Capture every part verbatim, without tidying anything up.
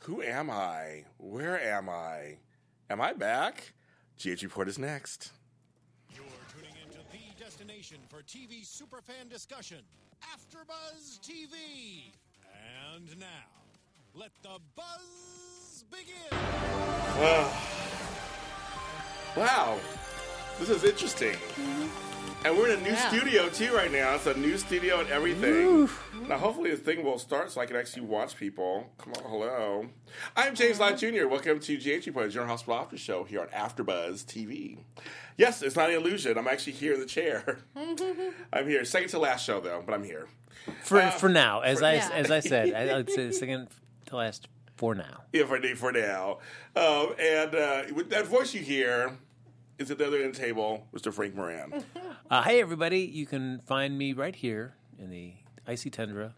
Who am I? Where am I? Am I back? G H Report is next. You're tuning into the destination for T V superfan discussion, AfterBuzz T V. And now, let the buzz begin. Wow, this is interesting. And we're in a new Yeah. studio, too, right now. It's a new studio and everything. Oof. Now, hopefully this thing will start so I can actually watch people. Come on, hello. I'm James Lott Junior Welcome to G H Report, General Hospital After Show here on AfterBuzz T V. Yes, it's not an illusion. I'm actually here in the chair. I'm here. Second to last show, though, but I'm here. For Uh, for now, as for- I Yeah. as I said, I, I'd say second to last for now. Yeah, for, for now. Um, and uh, with that voice you hear is at the other end of the table, Mister Frank Moran. Uh, hey everybody, you can find me right here in the icy tundra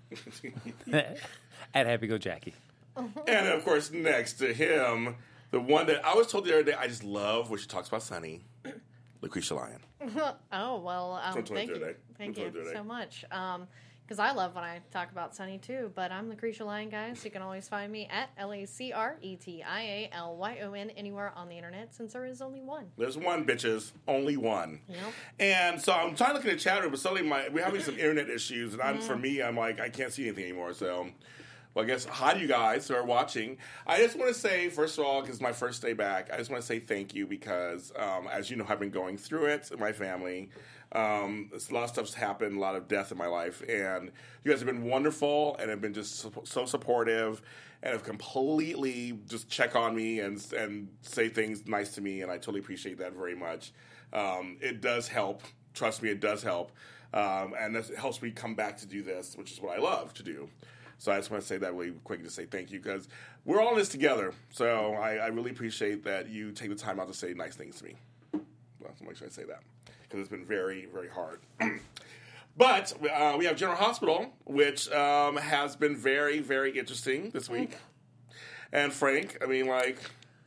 at Happy Go Jackie. And of course, next to him, the one that I was told the other day I just love when she talks about Sunny, Lucretia Lyon. Oh, well, um, From thank you. twenty-third day. Thank From you twenty-third day. so much. Because I love when I talk about Sunny, too. But I'm Lucretia Lyon, guys. You can always find me at L A C R E T I A L Y O N anywhere on the internet, since there is only one. There's one, bitches. Only one. Yep. And so I'm trying to look at the chat room, but suddenly my, we're having some internet issues. And I'm, for me, I'm like, I can't see anything anymore. So, well, I guess, hi to you guys who are watching. I just want to say, first of all, because it's my first day back, I just want to say thank you because, um, as you know, I've been going through it in my family. Um, a lot of stuff's happened, a lot of death in my life, and you guys have been wonderful and have been just so, so supportive and have completely just check on me and and say things nice to me, and I totally appreciate that very much. Um, it does help. Trust me, it does help, um, and it helps me come back to do this, which is what I love to do. So I just want to say that really quick to say thank you because we're all in this together. So I, I really appreciate that you take the time out to say nice things to me. Well, so make sure I say that. Because it's been very, very hard. But uh, we have General Hospital, which um, has been very, very interesting this week. And Frank, I mean, like,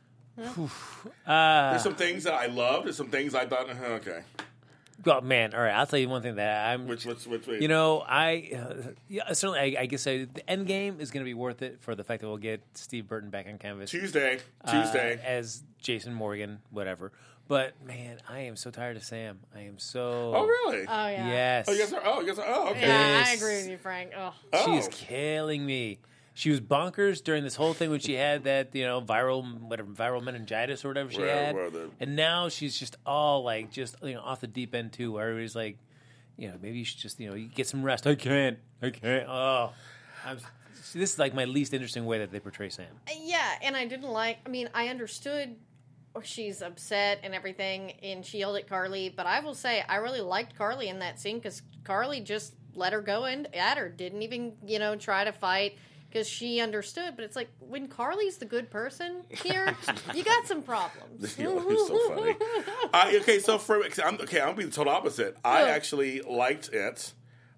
Uh, there's some things that I loved. There's some things I thought, uh, okay. oh man, all right. I'll tell you one thing that I'm. Which, which, which, which You know, I uh, yeah, certainly. I, I guess I, the end game is going to be worth it for the fact that we'll get Steve Burton back on canvas Tuesday, uh, Tuesday. as Jason Morgan, whatever. But man, I am so tired of Sam. I am so. Oh, really? Oh, yeah. Yes. Oh, you guys are, oh, you guys are, oh, okay. Yeah, I Yes. agree with you, Frank. Oh. Oh. She's killing me. She was bonkers during this whole thing when she had that, you know, viral, whatever, viral meningitis or whatever she Where- had. where the- And now she's just all like, just, you know, off the deep end too, where everybody's like, you know, maybe you should just, you know, you get some rest. I can't. I can't. Oh. I'm, see, this is like my least interesting way that they portray Sam. Yeah, and I didn't like, I mean, I understood she's upset and everything, and she yelled at Carly, but I will say, I really liked Carly in that scene, because Carly just let her go in at her, didn't even, you know, try to fight, because she understood, but it's like, when Carly's the good person here, you got some problems. You know, you're so funny. I, okay, so for I'm, okay, I'm gonna be the total opposite. I Oh. actually liked it,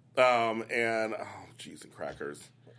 um, and oh, jeez and crackers,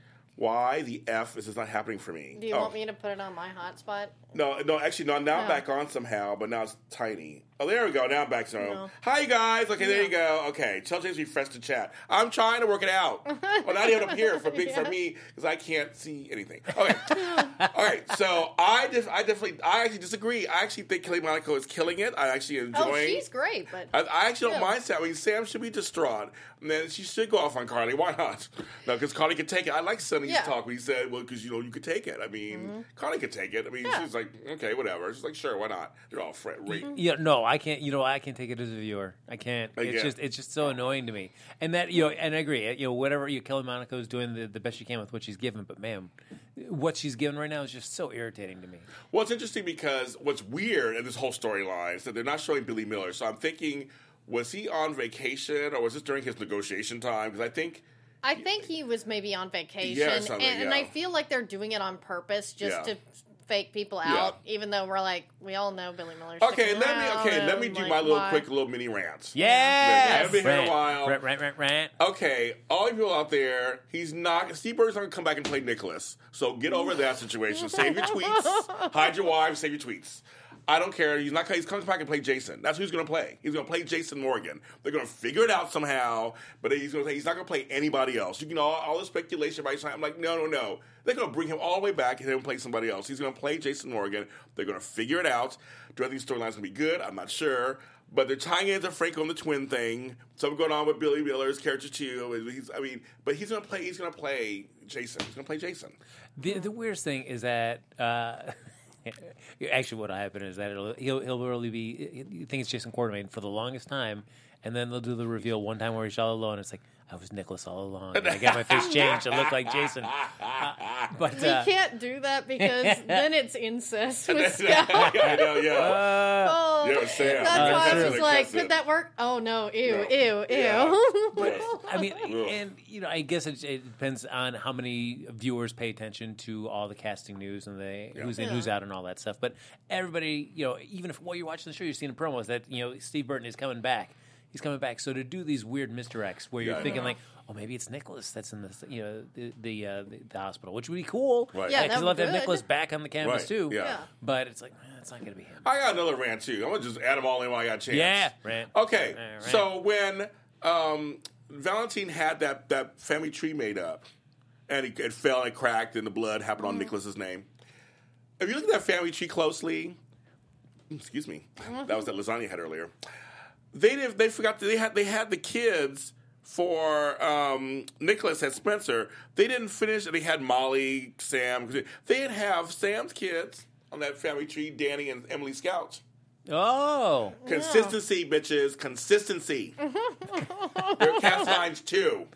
why the f is this not happening for me? Do you oh. want me to put it on my hotspot? No, no, actually, no. Now I'm Oh. back on somehow, but now it's tiny. Oh, there we go. Now I'm back to normal. No. Hi, you guys. Okay, there Yeah. you go. Okay, tell James refresh the chat. I'm trying to work it out. Well, not even up here for big for Yeah. me because I can't see anything. Okay, all right. So I just, I definitely, I actually disagree. I actually think Kelly Monaco is killing it. I actually enjoy. Oh, she's great, but I, I actually don't Yeah. mind Sam. I mean, Sam should be distraught, and then she should go off on Carly. Why not? No, because Carly could take it. I like Sonny's Yeah. talk when he said, "Well, because you know you could take it." I mean, Carly could take it. I mean, Yeah. she's like, "Okay, whatever." She's like, "Sure, why not?" They're all fret rate. Yeah, no, I can't. You know, I can't take it as a viewer. I can't. I It's get just, it. it's just so annoying to me. And that, you know, and I agree. You know, whatever you, Kelly Monaco is doing the, the best she can with what she's given. But man, what she's given right now is just so irritating to me. Well, it's interesting because what's weird in this whole storyline is that they're not showing Billy Miller. So I'm thinking, was he on vacation or was this during his negotiation time? Because I think. I think he was maybe on vacation, Yeah, and, something, and yeah. I feel like they're doing it on purpose just Yeah. to fake people out. Even though we're like, we all know Billy Miller's Okay, sticking let me around, okay, let me and, do like, my little why? quick little mini rant. Yes, I haven't been here in a Rant, while. Rant, rant, rant, rant. Okay, all you people out there, he's not. Steve Burton's not going to come back and play Nicholas. So get over that situation. Save your tweets. Hide your wives. Save your tweets. I don't care. He's not. He's coming back and play Jason. That's who he's going to play. He's going to play Jason Morgan. They're going to figure it out somehow. But he's going to. He's not going to play anybody else. You know, all, all the speculation about Jason. I'm like, no, no, no. They're going to bring him all the way back and then play somebody else. He's going to play Jason Morgan. They're going to figure it out. Do I think the storyline's going to be good? I'm not sure. But they're tying it into Franco and the twin thing. Something going on with Billy Miller's character too. He's, I mean, but he's going to play. He's going to play Jason. He's going to play Jason. The the weirdest thing is that. Uh, Actually, what will happen is that it'll, he'll he'll really be. You think it's Jason Quartermain for the longest time, and then they'll do the reveal one time where he's all alone. It's like I was Nicholas all along. And I got my face changed to look like Jason. Uh, but we uh, can't do that because then it's incest with Scout. I know, yeah. Uh, oh, Yeah, Sam. that's Uh, why I sure. was like, That's it. could that work? Oh no, ew, No. ew, Yeah. ew. Yes. I mean, Ugh. and you know, I guess it, it depends on how many viewers pay attention to all the casting news and the who's in, Yeah. who's out, and all that stuff. But everybody, you know, even if while you're watching the show, you're seeing the promos that you know Steve Burton is coming back. He's coming back. So to do these weird misdirects where you're Yeah, I thinking know. like, oh, maybe it's Nicholas that's in the you know the the, uh, the, the hospital, which would be cool. Right. Yeah, because that they'll have to would have be Nicholas good. back on the canvas Right, too. yeah. Yeah. But it's like, eh, it's not going to be him. I got another rant too. I'm gonna just add them all in while I got a chance. Yeah, rant. Okay, Uh, rant. so when um, Valentine had that, that family tree made up, and it, it fell and it cracked, and the blood happened on Nicholas's name. If you look at that family tree closely, excuse me, that was that lasagna I had earlier. They did, they forgot that they had they had the kids for um, Nicholas and Spencer. They didn't finish. They had Molly, Sam. They didn't have Sam's kids on that family tree. Danny and Emily Scout. Oh, Consistency, bitches. Consistency. They're cast lines too.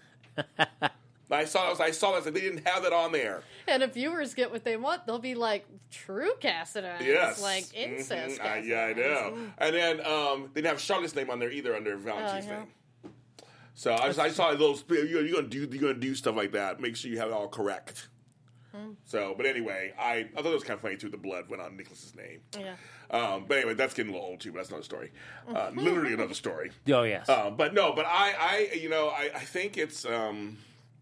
I saw. I saw that they didn't have that on there. And if viewers get what they want, they'll be like true Cassidines, Yes, like incest. Mhm. I- yeah, I Cassidines. know. And then um, they didn't have Charlotte's name on there either under Valentine's Oh, yeah. name. So I, I saw those. You're, you're gonna do. You're gonna do stuff like that. Make sure you have it all correct. Hmm. So, but anyway, I, I thought it was kind of funny too. The blood went on Nicholas's name. Yeah. Um, but anyway, that's getting a little old too. But that's another story. Uh, literally another story. oh yes. Um, but no, but I, I, you know, I, I think it's um,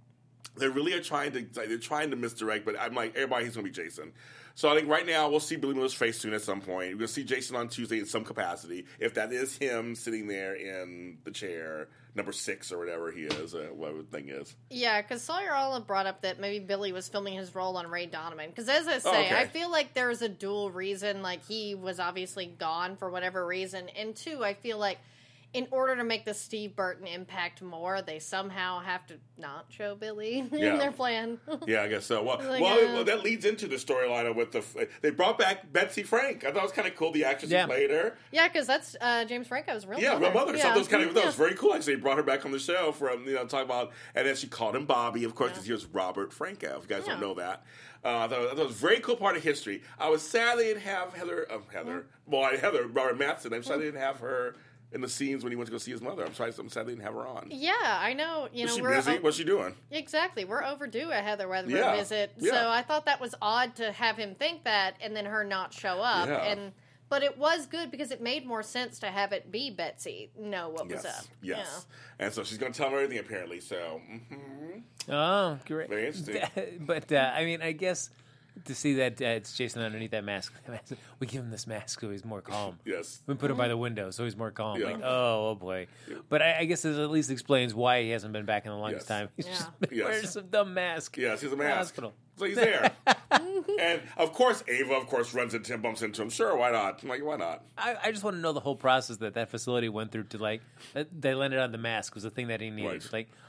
they really are trying to like, they're trying to misdirect. But I'm like, everybody's going to be Jason. So I think right now we'll see Billy Miller's face soon at some point. We're going to see Jason on Tuesday in some capacity. If that is him sitting there in the chair, number six or whatever he is, uh, whatever the thing is. Yeah, because Sawyer Olive brought up that maybe Billy was filming his role on Ray Donovan. Because as I say, Oh, okay. I feel like there's a dual reason. Like, he was obviously gone for whatever reason. And two, I feel like in order to make the Steve Burton impact more, they somehow have to not show Billy Yeah. in their plan. Yeah, I guess so. Well, Like, well, uh, well, that leads into the storyline of with the they brought back Betsy Frank. I thought it was kind of cool. The actress Yeah. who played her. Yeah, because that's uh, James Franco's real Yeah, mother. real mother. So Yeah. that was kind of that Yeah. was very cool. Actually, they brought her back on the show from you know talk about, and then she called him Bobby, of course, because here's Robert Franco. If you guys don't Yeah. know that, uh, I, thought, I thought it was a very cool part of history. I was sad they didn't have Heather, uh, Heather, well, I- Heather Robert Mattson. I'm sad they didn't have her in the scenes when he went to go see his mother. I'm sorry, I'm sad they didn't have her on. Yeah, I know. You Was know, she we're busy? o- What's she doing? exactly. We're overdue a Heather Weatherford Yeah, visit, yeah. so I thought that was odd to have him think that and then her not show up. Yeah. And but it was good because it made more sense to have it be Betsy know what was Yes, up. yes. And so she's going to tell him everything apparently. So. mhm. Oh, great. Very interesting. But uh, I mean, I guess to see that uh, it's Jason underneath that mask, we give him this mask so he's more calm. Yes. We put him by the window so he's more calm. Yeah. Like, oh, oh boy. But I, I guess this at least explains why he hasn't been back in the longest Yes. time. He's Yeah. just been Yes. wearing some dumb mask. Yes, he's a in the mask. hospital. So he's there. And, of course, Ava, of course, runs into him, bumps into him. Sure, why not? I'm like, why not? I, I just want to know the whole process that that facility went through to like that they landed on the mask was the thing that he needed. Right. Like,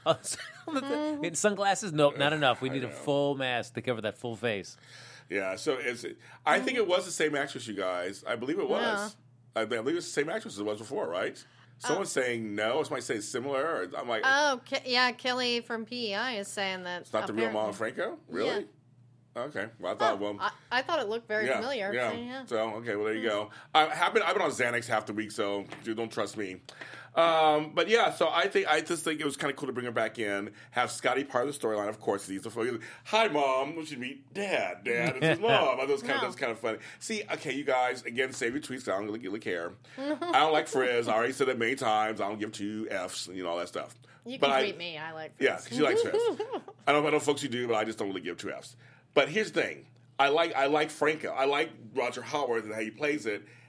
oh, in sunglasses, nope, not enough. We I need a know. full mask to cover that full face. Yeah, so it's. I think it was the same actress, you guys. I believe it was. Yeah. I believe it's the same actress as it was before, right? Someone's saying no. Somebody say similar. Or I'm like, Oh, Ke- yeah, Kelly from P E I is saying that it's not the real apparently- Marlon Franco? Really? Yeah. Okay. Well, I Oh, thought, well. I, I thought it looked very yeah, familiar. Yeah. So, yeah. So, okay, well, there you go. I have been, I've been on Xanax half the week, so dude, don't trust me. Um, but yeah, so I think I just think it was kind of cool to bring her back in, have Scotty part of the storyline. Of course, he's the hi mom. When she meet dad, dad, it's his mom. I thought it was kind of No. that's kind of funny. See, okay, you guys, again, save your tweets. I don't really, really care. I don't like Frizz. I already said it many times. I don't give two Fs, you know all that stuff. You But can I- tweet me. I like Yeah, Frizz. 'cause she likes Frizz. I don't I know folks you do, but I just don't really give two Fs. But here's the thing. I like I like Franco. I like Roger Howard and how he plays it.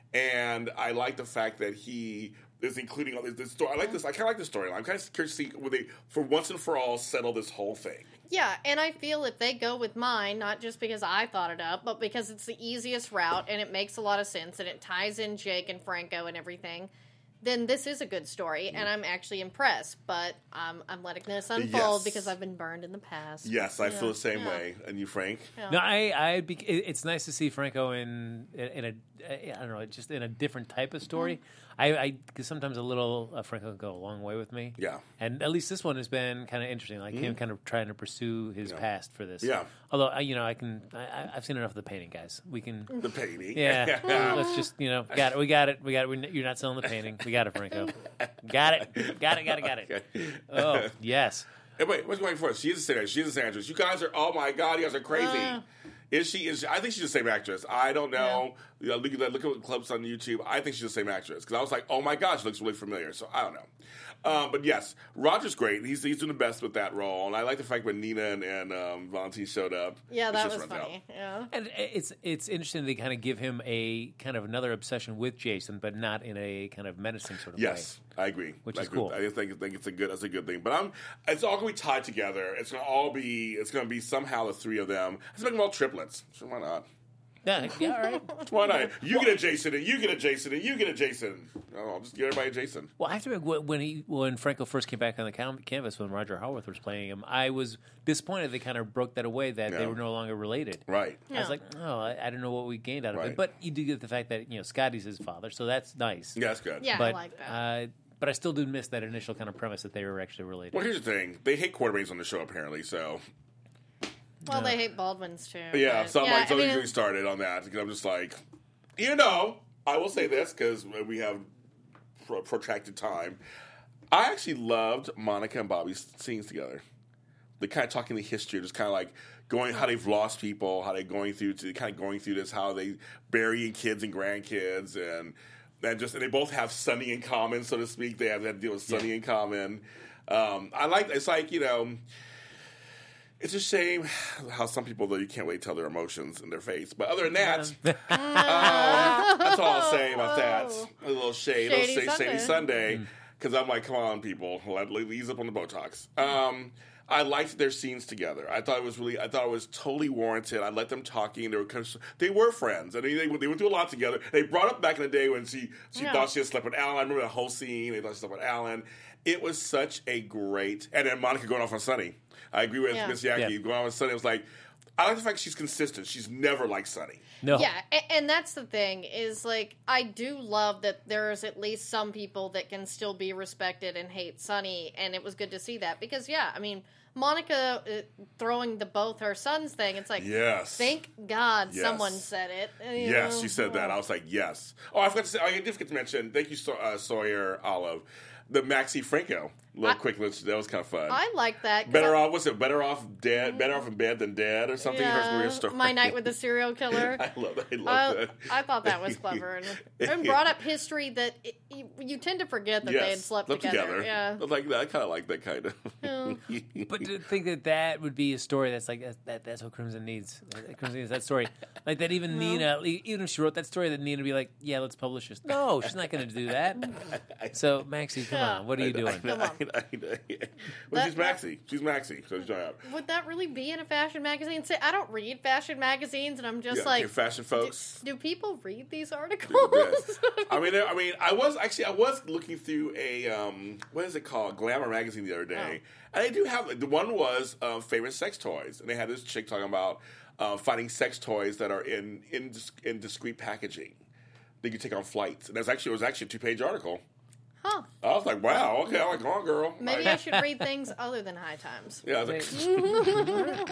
and I like the fact that he is including all this, this story. I like this. I kind of like the storyline. I'm kind of curious to see where they, for once and for all, settle this whole thing. Yeah, and I feel if they go with mine, not just because I thought it up, but because it's the easiest route and it makes a lot of sense and it ties in Jake and Franco and everything, then this is a good story, and I'm actually impressed. But um, I'm letting this unfold Yes. because I've been burned in the past. Yes, I Yeah, feel the same yeah. way. And you, Frank? Yeah. No, I, I, be, it- it's nice to see Franco in, in a, I don't know, just in a different type of story. Mm-hmm. I, I, because sometimes a little uh, Franco can go a long way with me. Yeah. And at least this one has been kind of interesting, like him kind of trying to pursue his Yeah. past for this. Yeah. Although, I- you know, I can, I, I- I've seen enough of the painting, guys. We can, The painting. yeah. Let's just, you know, got it. We got it. We got it. We, you're not selling the painting. We got it, Franco. Got it. Got it. Got it. Got it. Oh, yes. Hey, wait, what's going for? She's a singer. She's a actress. You guys are, oh my God, you guys are crazy. Uh. Is she? Is she, I think she's the same actress. I don't know. You know, look at look at clips on YouTube. I think she's the same actress because I was like, oh my gosh, she looks really familiar. So I don't know. Um, but yes, Roger's great. He's he's doing the best with that role, and I like the fact when Nina and, and um, Valentine showed up. Yeah, it that just was runs out. funny. Yeah. And it's it's interesting they kind of give him a kind of another obsession with Jason, but not in a kind of menacing sort of Yes, I agree. Which I is agree. cool. I think think it's a good that's a good thing. But I'm it's all gonna be tied together. It's gonna all be it's gonna be somehow the three of them. Let's make them all triplets. So why not? way. Yeah, yeah, all right. Why not? You get a Jason and you get a Jason and you get a Jason. Oh, I'll just give everybody a Jason. Well, I have to admit, when he when Franco first came back on the cam- canvas when Roger Howarth was playing him, I was disappointed they kind of broke that away that they Yeah. were no longer related. Right. I was Yeah. like, oh, I, I don't know what we gained out of Right. it, but you do get the fact that you know Scotty's his father, so that's nice. Yeah, that's good. Yeah, but I like that. Uh, but I still do miss that initial kind of premise that they were actually related. Well, here's the thing. They hate quarterbains on the show, apparently, so... Well, they hate Baldwins, too. Yeah, but- so I'm yeah, like, I so mean, getting started on that, because I'm just like... You know, I will say this, because we have pro- protracted time. I actually loved Monica and Bobby's scenes together. They kind of talking the history, just kind of like going how they've lost people, how they're going through to kind of going through this, how they burying kids and grandkids, and and just and they both have Sonny in common, so to speak. They have that deal with Sonny Yeah. in common. Um, I like it's like you know, it's a shame how some people though you can't really tell their emotions in their face. But other than that, uh, that's all I'll say about that. A little shade, a Shady little shady, shady Sunday. Sunday. Because I'm like, come on, people, let ease up on the Botox. Um, I liked their scenes together. I thought it was really, I thought it was totally warranted. I let them talking. They were, kind of, they were friends. I mean, they, they went through a lot together. They brought up back in the day when she, she Yeah. thought she had slept with Alan. I remember that whole scene. They thought she slept with Alan. It was such a great, and then Monica going off on Sonny. I agree with Yeah. Miss Yaki Yeah. going off on Sonny. It was like, I like the fact she's consistent. She's never like Sonny. No, Yeah, a- and that's the thing is like I do love that there's at least some people that can still be respected and hate Sonny, and it was good to see that because yeah, I mean Monica uh, throwing the both her sons thing, it's like Yes. thank God Yes. someone said it. uh, you Yes, know? she said that. I was like, yes. Oh, I forgot to say. I did forget to mention. Thank you, so, uh, Sawyer Olive. The Maxie Franco little I- quick list. That was kind of fun. I like that. 'cause better I- off. What's it? Better off dead. Better off in bed than dead, or something. Her Yeah, career story. My Night with the Serial Killer. I love that. I love I, that. I thought that was clever and, and brought up history that it, you, you tend to forget that they had slept together. Yeah. I like that. I kind of like that kind of. But to think that that would be a story that's like that, that that's what Crimson needs. That Crimson needs that story. Like that even Nina, e- even if she wrote that story, that Nina would be like, yeah, let's publish this. No, she's not going to do that. So Maxie, come Yeah. on, what are you doing? Come on. well, That- she's Maxie. She's Maxie. So she's trying out. Would that really be in a fashion magazine? Say, I don't read fashion magazines, and I'm just Yeah, like, okay, fashion folks. do people read these do articles? this. I mean, I mean, I was actually I was looking through a um, what is it called, Glamour magazine the other day, and they do have the one was uh, famous sex toys, and they had this chick talking about uh, finding sex toys that are in in dis- in discreet packaging that you take on flights, and that's actually it was actually a two page article. Huh. I was like, wow, okay, I'm like, go on, girl. Maybe Like, I should read things other than High Times. yeah, I was like,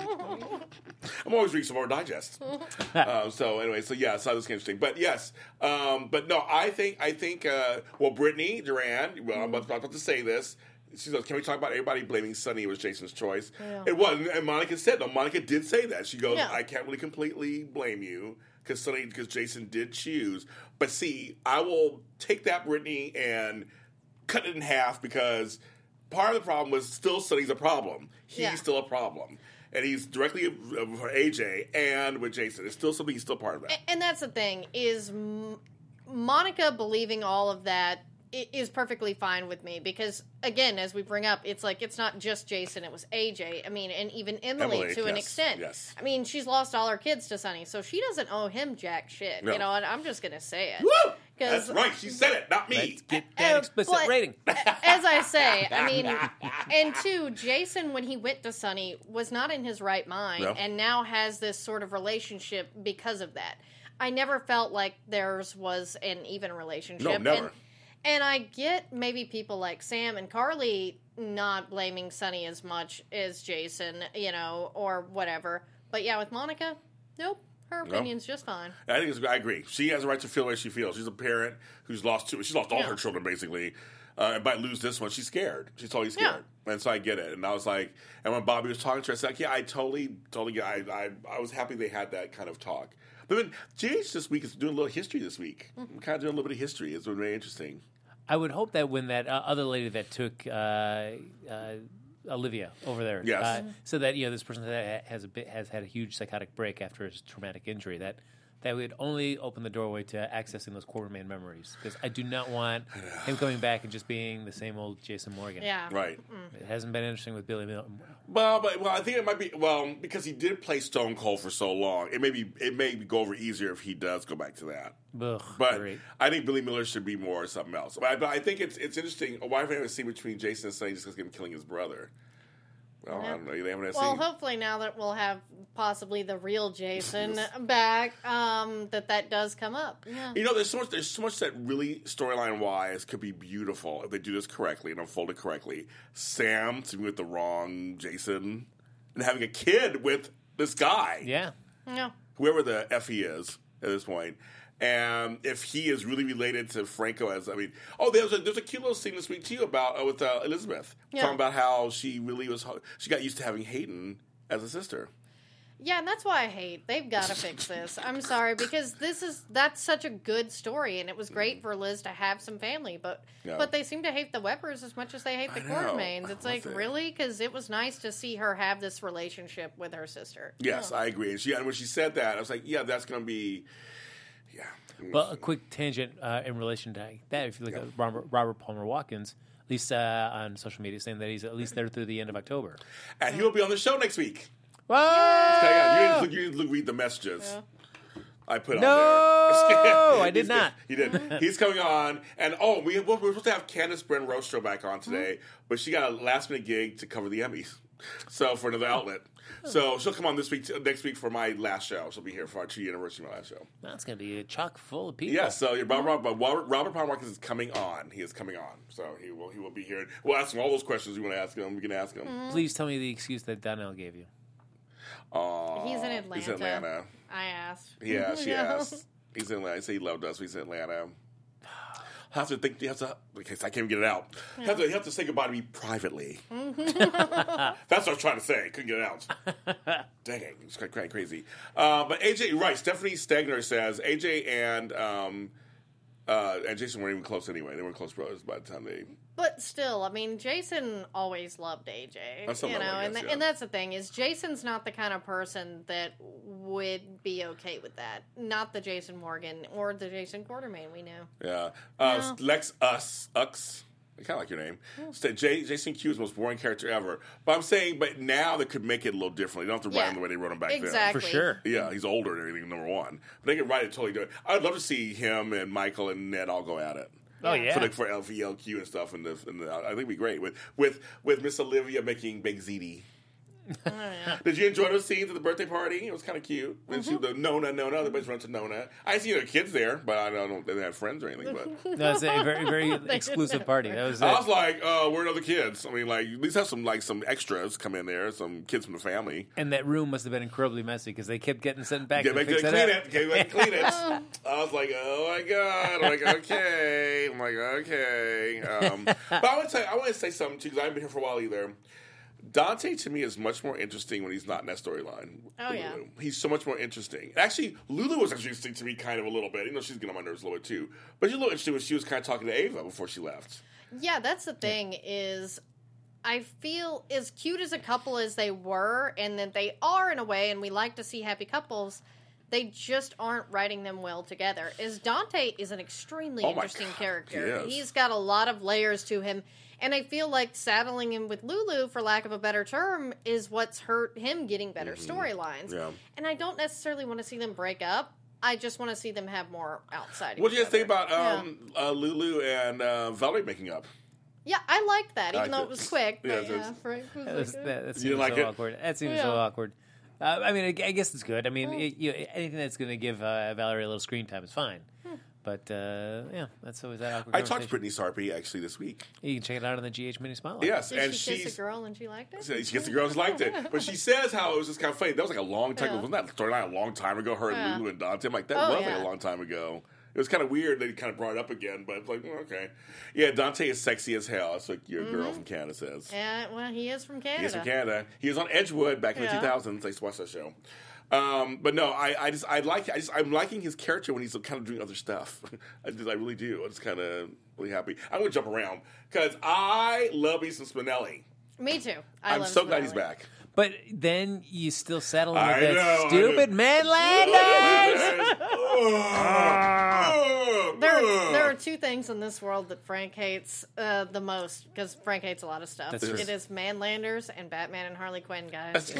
I'm always reading some more digest. um, so anyway, so yeah, so that was interesting. But yes, um, but no, I think I think uh, well, Brittany Duran. Well, I'm about, about to say this. She goes, "Can we talk about everybody blaming Sonny? It was Jason's choice. Yeah. It wasn't." And Monica said, "No." Monica did say that. She goes, Yeah. "I can't really completely blame you because Sonny, because Jason did choose. But see, I will take that, Brittany, and cut it in half because." Part of the problem was still Sonny's a problem. He's Yeah. still a problem. And he's directly for A J and with Jason. It's still something he's still part of that. A- And that's the thing is, m- Monica believing all of that i- is perfectly fine with me because, again, as we bring up, it's like it's not just Jason; it was A J. I mean, and even Emily, Emily, to an yes, extent. yes. I mean, she's lost all her kids to Sonny, so she doesn't owe him jack shit. No. You know, and I'm just gonna say it. Woo! 'Cause- That's right. She said it, not me. Let's get that Uh, explicit but- rating. As I say, I mean, and two, Jason, when he went to Sonny, was not in his right mind, No. and now has this sort of relationship because of that. I never felt like theirs was an even relationship. No, never. And, and I get maybe people like Sam and Carly not blaming Sonny as much as Jason, you know, or whatever. But yeah, with Monica, nope. Her No. opinion's just fine. I think it's, I agree. She has a right to feel the way she feels. She's a parent who's lost two. She's lost all Yeah. her children basically. Uh, and might lose this one. She's scared. She's totally scared, and so I get it. And I was like, and when Bobby was talking to her, I said, like, "Yeah, I totally, totally get. I, I, I was happy they had that kind of talk." But then G H this week is doing a little history. This week, Mm-hmm. I'm kind of doing a little bit of history. It's been very interesting. I would hope that when that uh, other lady that took uh, uh, Olivia over there, Yes. uh, so that you know this person that has a bit, has had a huge psychotic break after his traumatic injury, that that would only open the doorway to accessing those Quartermain memories. Because I do not want him coming back and just being the same old Jason Morgan. Yeah. Right. It hasn't been interesting with Billy Mil- Well, but well, I think it might be well because he did play Stone Cold for so long. It may be it may go over easier if he does go back to that. Ugh, But great. I think Billy Miller should be more something else. But I, but I think it's it's interesting. Why haven't I seen between Jason and Sonny just because of him killing his brother? Well, I don't know. They haven't Well, seen. hopefully now that we'll have possibly the real Jason back, um, that that does come up. Yeah. You know, there's so much. There's so much that really storyline wise could be beautiful if they do this correctly and unfold it correctly. Sam sleeping with the wrong Jason and having a kid with this guy, Yeah. Yeah. whoever the f he is at this point. And if he is really related to Franco, as I mean, oh, there's a there's a cute little scene this week too about uh, with uh, Elizabeth Yeah. talking about how she really was she got used to having Hayden as a sister. Yeah, and that's why I hate. They've got to fix this. I'm sorry because this is that's such a good story, and it was great for Liz to have some family, but Yeah. but they seem to hate the Webbers as much as they hate the I know. Quartermains. It's like What's it? really because it was nice to see her have this relationship with her sister. Yes, I agree. And she and when she said that, I was like, yeah, that's going to be, yeah. Well, a quick tangent uh, in relation to that. If you look Yeah. at Robert, Robert Palmer Watkins, at least uh, on social media, saying that he's at least there through the end of October. And he'll be on the show next week. Whoa! Okay, yeah, you didn't, you didn't look- read the messages. Yeah. I put No, on there. I did He's- not. He did. He's coming on, and oh, we we're supposed to have Candace Bryn Rostro back on today, but she got a last minute gig to cover the Emmys, so for another outlet. So she'll come on this week, next week for my last show. She'll be here for our two year anniversary of my last show. That's going to be a chock full of people. Yeah, so your Robert, Robert, Robert Palmer Watkins is coming on. He is coming on, so he will he will be here. We'll ask him all those questions you want to ask him. We can ask him. Please tell me the excuse that Donnell gave you. Aw, He's in Atlanta. He's in Atlanta. I asked. Yeah, she Yeah. asked. He's in Atlanta. I say he loved us. He's in Atlanta. I have to think. You have to. Okay, so I can't even get it out. You have to. You have to say goodbye to me privately. That's what I was trying to say. Couldn't get it out. Dang it, it's kind of crazy. Uh, but A J, right? Stephanie Stegner says A J and um, uh, and Jason weren't even close anyway. They weren't close brothers by the time they. But still, I mean, Jason always loved A J. That's some you know, level, I and guess, th- yeah. and that's the thing is Jason's not the kind of person that would be okay with that. Not the Jason Morgan or the Jason Quartermain we know. Yeah. Uh, No. Lex Us Ux. I kind of like your name. Said J- Jason Q is the most boring character ever. But I'm saying, but now they could make it a little differently. They don't have to write Yeah. him the way they wrote him back then. Exactly. For sure. Yeah, he's older and everything, number one. But they can write it totally different. I'd love to see him and Michael and Ned all go at it. Oh, yeah. For, like, for L V L Q and stuff. And, the, and the, I think it'd be great. With with, with Miss Olivia making Big Ziti. Oh, yeah. Did you enjoy those scenes at the birthday party? It was kind of cute. When Mm-hmm. she the Nona, Nona, everybody's running to Nona. I didn't see their kids there, but I don't know if they didn't have friends or anything. But No, it's a very, very They exclusive didn't. party. That was it. I was like, uh, where are the kids? I mean, like, at least have some like some extras come in there, some kids from the family. And that room must have been incredibly messy because they kept getting sent back Get to back to fix clean it it. up. Get back to clean it. I was like, oh my god. I'm like, okay. I'm like, okay. Um, but I want to say, I want to say something too because I haven't been here for a while either. Dante to me is much more interesting when he's not in that storyline. Oh, yeah. Lulu. He's so much more interesting. Actually, Lulu was actually interesting to me kind of a little bit. You know, she's getting on my nerves a little bit too. But she's a little interesting when she was kind of talking to Ava before she left. Yeah, that's the thing is I feel as cute as a couple as they were and that they are in a way and we like to see happy couples, They just aren't writing them well together. As Dante is an extremely Oh my interesting God, character. he is. He's got a lot of layers to him. And I feel like saddling him with Lulu, for lack of a better term, is what's hurt him getting better storylines. Yeah. And I don't necessarily want to see them break up. I just want to see them have more outside. What do you each guys think other. about um, uh, Lulu and uh, Valerie making up? Yeah, I liked that, even liked though it. it was quick. Yeah, But it's- yeah, Frank was That, was, like, that, that You seems like so it? awkward. That seems Yeah. so awkward. Uh, I mean, I, I guess it's good. I mean, it, you know, anything that's going to give uh, Valerie a little screen time is fine. But uh, yeah, that's always that awkward. I talked to conversation. Brittany Sarpy actually this week. You can check it out on the G H Mini Spotlight. Yes, Did and she kiss she's a girl and she liked it? she gets the girls liked it, but she says how it was just kind of funny. That was like a long time. Yeah. Wasn't that storyline a long time ago? Her and Yeah. Lulu and Dante. I'm like, that Oh, was yeah. like a long time ago. It was kind of weird. They kind of brought it up again, but it's like, well, okay, yeah. Dante is sexy as hell. That's what your girl from Canada says. Yeah, well, he is from Canada. He's from Canada. He was on Edgewood back in Yeah. the two thousands. I used to watch that show. Um, but no, I, I just I like I just I'm liking his character when he's kind of doing other stuff. I just I really do. I'm just kind of really happy. I'm gonna jump around because I love me some Spinelli. Me too. I I'm love so glad he's Spinelli. back. But then you still settle with I that know, I stupid know. Manlanders. There, there are two things in this world that Frank hates uh, the most, because Frank hates a lot of stuff. That's true. It is Manlanders and Batman and Harley Quinn, guys.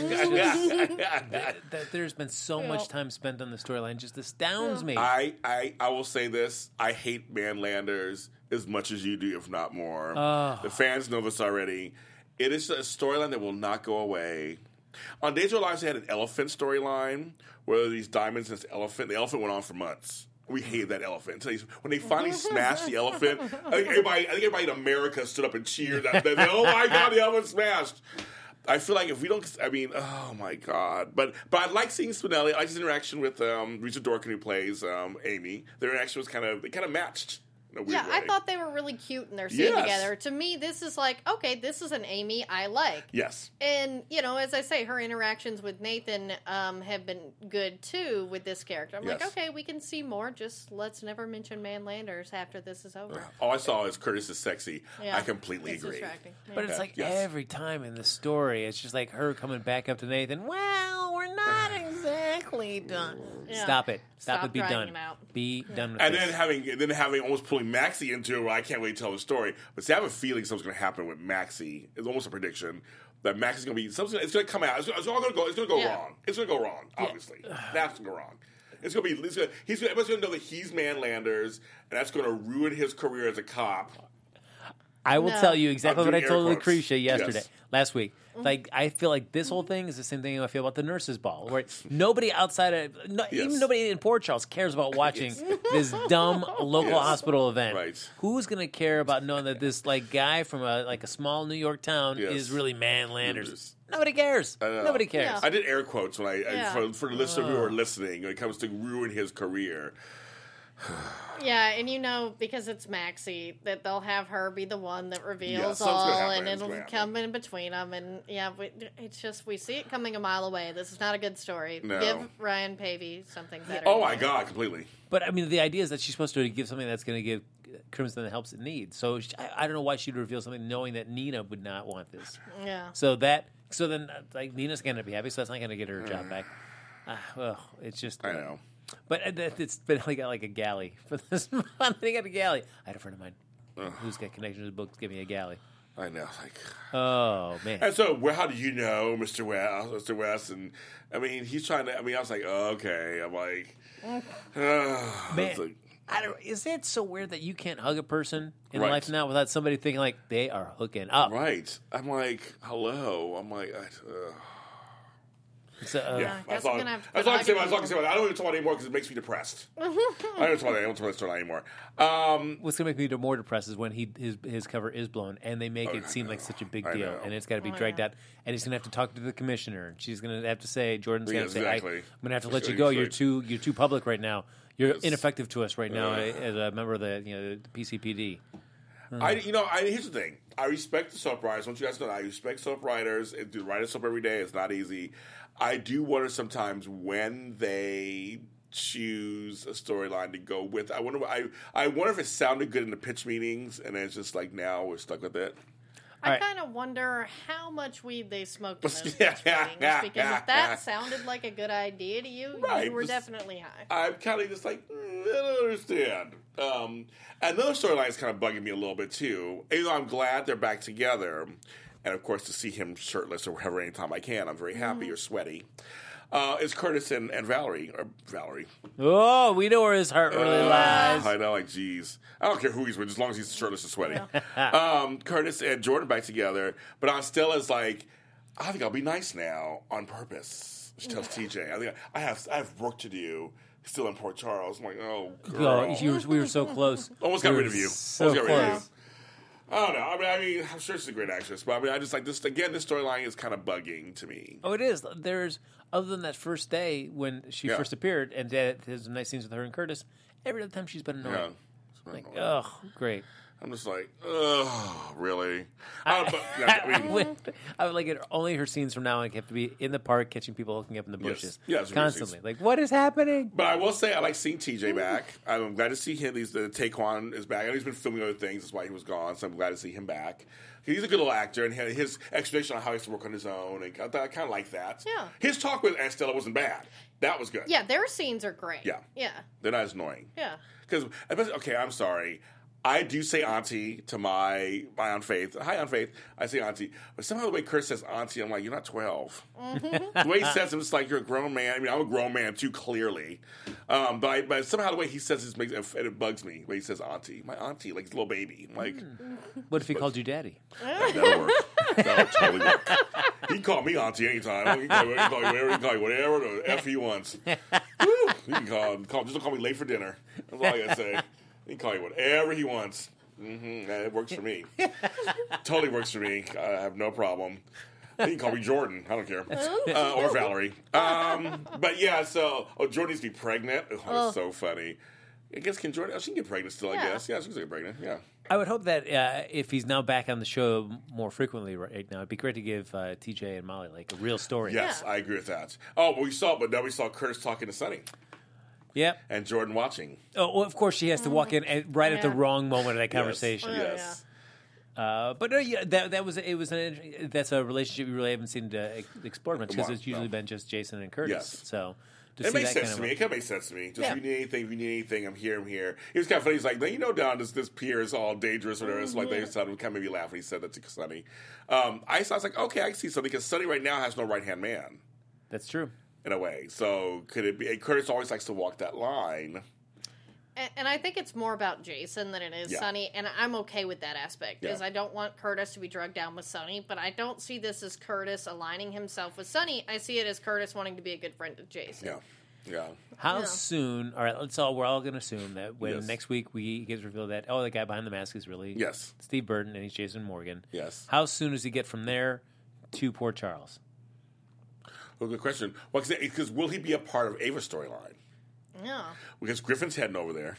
That there's been so Yeah. much time spent on the storyline just astounds me. I, I I will say this: I hate Manlanders as much as you do, if not more. Oh. The fans know this already. It is a storyline that will not go away. On Days of Our Lives, they had an elephant storyline where these diamonds and this elephant. The elephant went on for months. We hated that elephant. So when they finally smashed the elephant, I think everybody, I think everybody in America stood up and cheered. That, that, oh my God, the elephant smashed! I feel like if we don't, I mean, oh my God. But but I like seeing Spinelli. I like his interaction with um, Rita Dorkin, who plays um, Amy. Their interaction was kind of, they kind of matched. In a weird Yeah, I way. thought they were really cute in their scene Yes. together. To me, this is like, okay, this is an Amy I like. Yes. And, you know, as I say, her interactions with Nathan um, have been good, too, with this character. I'm like, Yes. okay, we can see more. Just let's never mention Manlanders after this is over. All I saw is Curtis is sexy. Yeah, I completely it's agree. distracting. Yeah. But it's Yeah, like yes. every time in the story, it's just like her coming back up to Nathan. Well, we're not exactly done. Yeah. Stop it. Stop, Stop it. Be dragging done. him out. Be done with And this. then having, and then having almost pulling Maxie into it. Where I can't wait to tell the story. But see, I have a feeling something's going to happen with Maxie. It's almost a prediction that Maxie's going to be. Something. It's going to come out. It's, it's all going to go. It's going to go Yeah. wrong. It's going to go wrong. Obviously, that's going to go wrong. It's going to be. It's gonna, he's. Gonna, everybody's going to know that he's Manlanders, and that's going to ruin his career as a cop. I will No. tell you exactly I'm what I doing air told quotes. Lucretia yesterday, Yes. last week. Like, I feel like this whole thing is the same thing I feel about the nurses' ball, where nobody outside of, no, Yes. even nobody in Port Charles cares about watching this dumb local Yes. hospital event. Right. Who's going to care about knowing that this like guy from a like a small New York town Yes. is really Manlanders? Landers. Nobody cares. I know. Nobody cares. Yeah. I did air quotes when I, Yeah. I for, for the listeners who are listening. When it comes to ruin his career. Yeah, and you know, because it's Maxie, that they'll have her be the one that Yeah, reveals something's gonna all, happen. and It's it'll gonna come in between them. And yeah, we, it's just, we see it coming a mile away. This is not a good story. No. Give Ryan Pavey something better. Oh my God, completely. But I mean, the idea is that she's supposed to give something that's going to give Crimson the helps it needs. So she, I, I don't know why she'd reveal something knowing that Nina would not want this. Yeah. So that, so then, uh, like Nina's going to be happy. So that's not going to get her job back. Ah, well, it's just. I know. But it- it's been like got like a galley for this month. They got a galley. I had a friend of mine who's got connections to books. Give me a galley. I know. Like. Oh man. And so, well, how do you know, Mister West? Mister West, and I mean, he's trying to. I mean, I was like, oh, okay. I'm like, uh, Man, it's like, I don't. Is it so weird that you can't hug a person in Right. life now without somebody thinking like they are hooking up? right. I'm like, hello. I'm like, I, uh, So, uh, yeah. I That's guess all. I'm gonna have to That's quit all I can say. About, hugging that's all I can say. About it. I don't even talk about it anymore because it makes me depressed. I don't talk about it. I don't talk about it anymore. Um, What's going to make me more depressed is when he his his cover is blown and they make Oh, it I seem know. like such a big I deal know. and it's got to be Oh, dragged yeah. out and he's going to have to talk to the commissioner and she's going to have to say Jordan's going Yes, to say I, exactly. I'm going to have to She's let you gonna go. say- You're too you're too public right now. You're Yes. ineffective to us right now Uh. as a member of the you know the P C P D. I, you know, I, here's the thing. I respect the soap writers. I want you guys to know that I respect soap writers. And to write a soap every day is not easy. I do wonder sometimes when they choose a storyline to go with. I wonder. I I wonder if it sounded good in the pitch meetings, and then it's just like now we're stuck with it. I right. kind of wonder how much weed they smoked in those Yeah, pitch yeah, meetings, yeah, because yeah, if that yeah. sounded like a good idea to you, Right, you were just- definitely high. I'm kind of just like, mm, I don't understand. Um, another storyline is kind of bugging me a little bit too. Even though I'm glad they're back together, and of course to see him shirtless or whatever anytime I can, I'm very happy Mm-hmm. or sweaty. Uh, is Curtis and, and Valerie or Valerie? Oh, we know where his heart really Uh, lies. I know, like, geez, I don't care who he's with, as long as he's shirtless and sweaty. um, Curtis and Jordan back together, but on Stella's like, I think I'll be nice now on purpose. She tells T J, I think I have I have work to do. Still in Port Charles. I'm like, oh, girl. Oh, you were, we were so close. Almost got We rid were of you. So Almost got rid of you. close. I don't know. I mean, I mean, I'm sure she's a great actress, but I mean, I just like this again. This storyline is kind of bugging to me. Oh, it is. There's other than that first day when she Yeah. first appeared, and Dad has some nice scenes with her and Curtis. Every other time she's been annoying. Yeah. Like, oh, great. I'm just like, ugh, really? I, but, yeah, I mean, When- I would like it. Only her scenes from now on have to be in the park, catching people hooking up in the Yes. bushes, Yeah, it's constantly. scenes. Like, what is happening? but I will say I like seeing T J back. I'm glad to see him. He's the Taekwon is back. I know he's been filming other things. That's why he was gone. So I'm glad to see him back. He's a good little actor, and his explanation on how he has to work on his own, and I, I kind of like that. Yeah. His talk with Aunt Stella wasn't bad. That was good. Yeah, their scenes are great. Yeah. Yeah. They're not as annoying. Yeah. Because, okay, I'm sorry. I do say auntie to my my Aunt Faith. Hi, Aunt Faith. I say auntie. But somehow the way Kurt says auntie, I'm like, you're not twelve. Mm-hmm. The way he says it, it's like you're a grown man. I mean, I'm a grown man too, clearly. Um, but, I, but somehow the way he says it, makes, it, it bugs me. The way he says auntie. My auntie, like a little baby. I'm like, What if he called you daddy? that'll work. That'll totally work. He can call me auntie anytime. He can call me, he can call me whatever, he can call me whatever the F he wants. Woo! He can call, call, just don't call me late for dinner. That's all I gotta say. He can call you whatever he wants. Mm-hmm. It works for me. Totally works for me. I have no problem. He can call me Jordan. I don't care. Uh, or Valerie. Um, but yeah, so, oh, Jordan needs to be pregnant. Oh, that's so funny. I guess, can Jordan, oh, she can get pregnant still, I Yeah. guess. Yeah, she can get pregnant. Yeah. I would hope that uh, if he's now back on the show more frequently right now, it'd be great to give uh, T J and Molly like a real story. Yes, Yeah. I agree with that. Oh, but we saw, but now we saw Curtis talking to Sonny Yep. and Jordan watching. Oh, well, of course, she has to walk in at, right at the Yeah. wrong moment of that conversation. Oh, Yes. Uh, but no, yeah, that that was it. Was an that's a relationship you really haven't seen to ex- explore much because Wow, it's usually no. been just Jason and Curtis. Yes. So to It see makes that sense kind to of me. a- It kind of makes sense to me. Just Yeah. if you need anything, if you need anything, I'm here, I'm here. He was kind of funny. He's like, you know, down this this pier is all dangerous, whatever. It's like they started kind of made me laugh when he said that to Sonny. Um, I, I was like, okay, I can see something because Sonny right now has no right hand man That's true. in a way. So could it be? And Curtis always likes to walk that line. And, and I think it's more about Jason than it is Yeah. Sonny, and I'm okay with that aspect because Yeah. I don't want Curtis to be drugged down with Sonny, but I don't see this as Curtis aligning himself with Sonny. I see it as Curtis wanting to be a good friend to Jason. Yeah, yeah. How Yeah. soon? All right, let's all. We're all going to assume that when Yes. next week we get revealed that oh, the guy behind the mask is really Yes. Steve Burton and he's Jason Morgan. Yes. How soon does he get from there to Port Charles? Well, good question. Well, because will he be a part of Ava's storyline? Yeah. Because Griffin's heading over there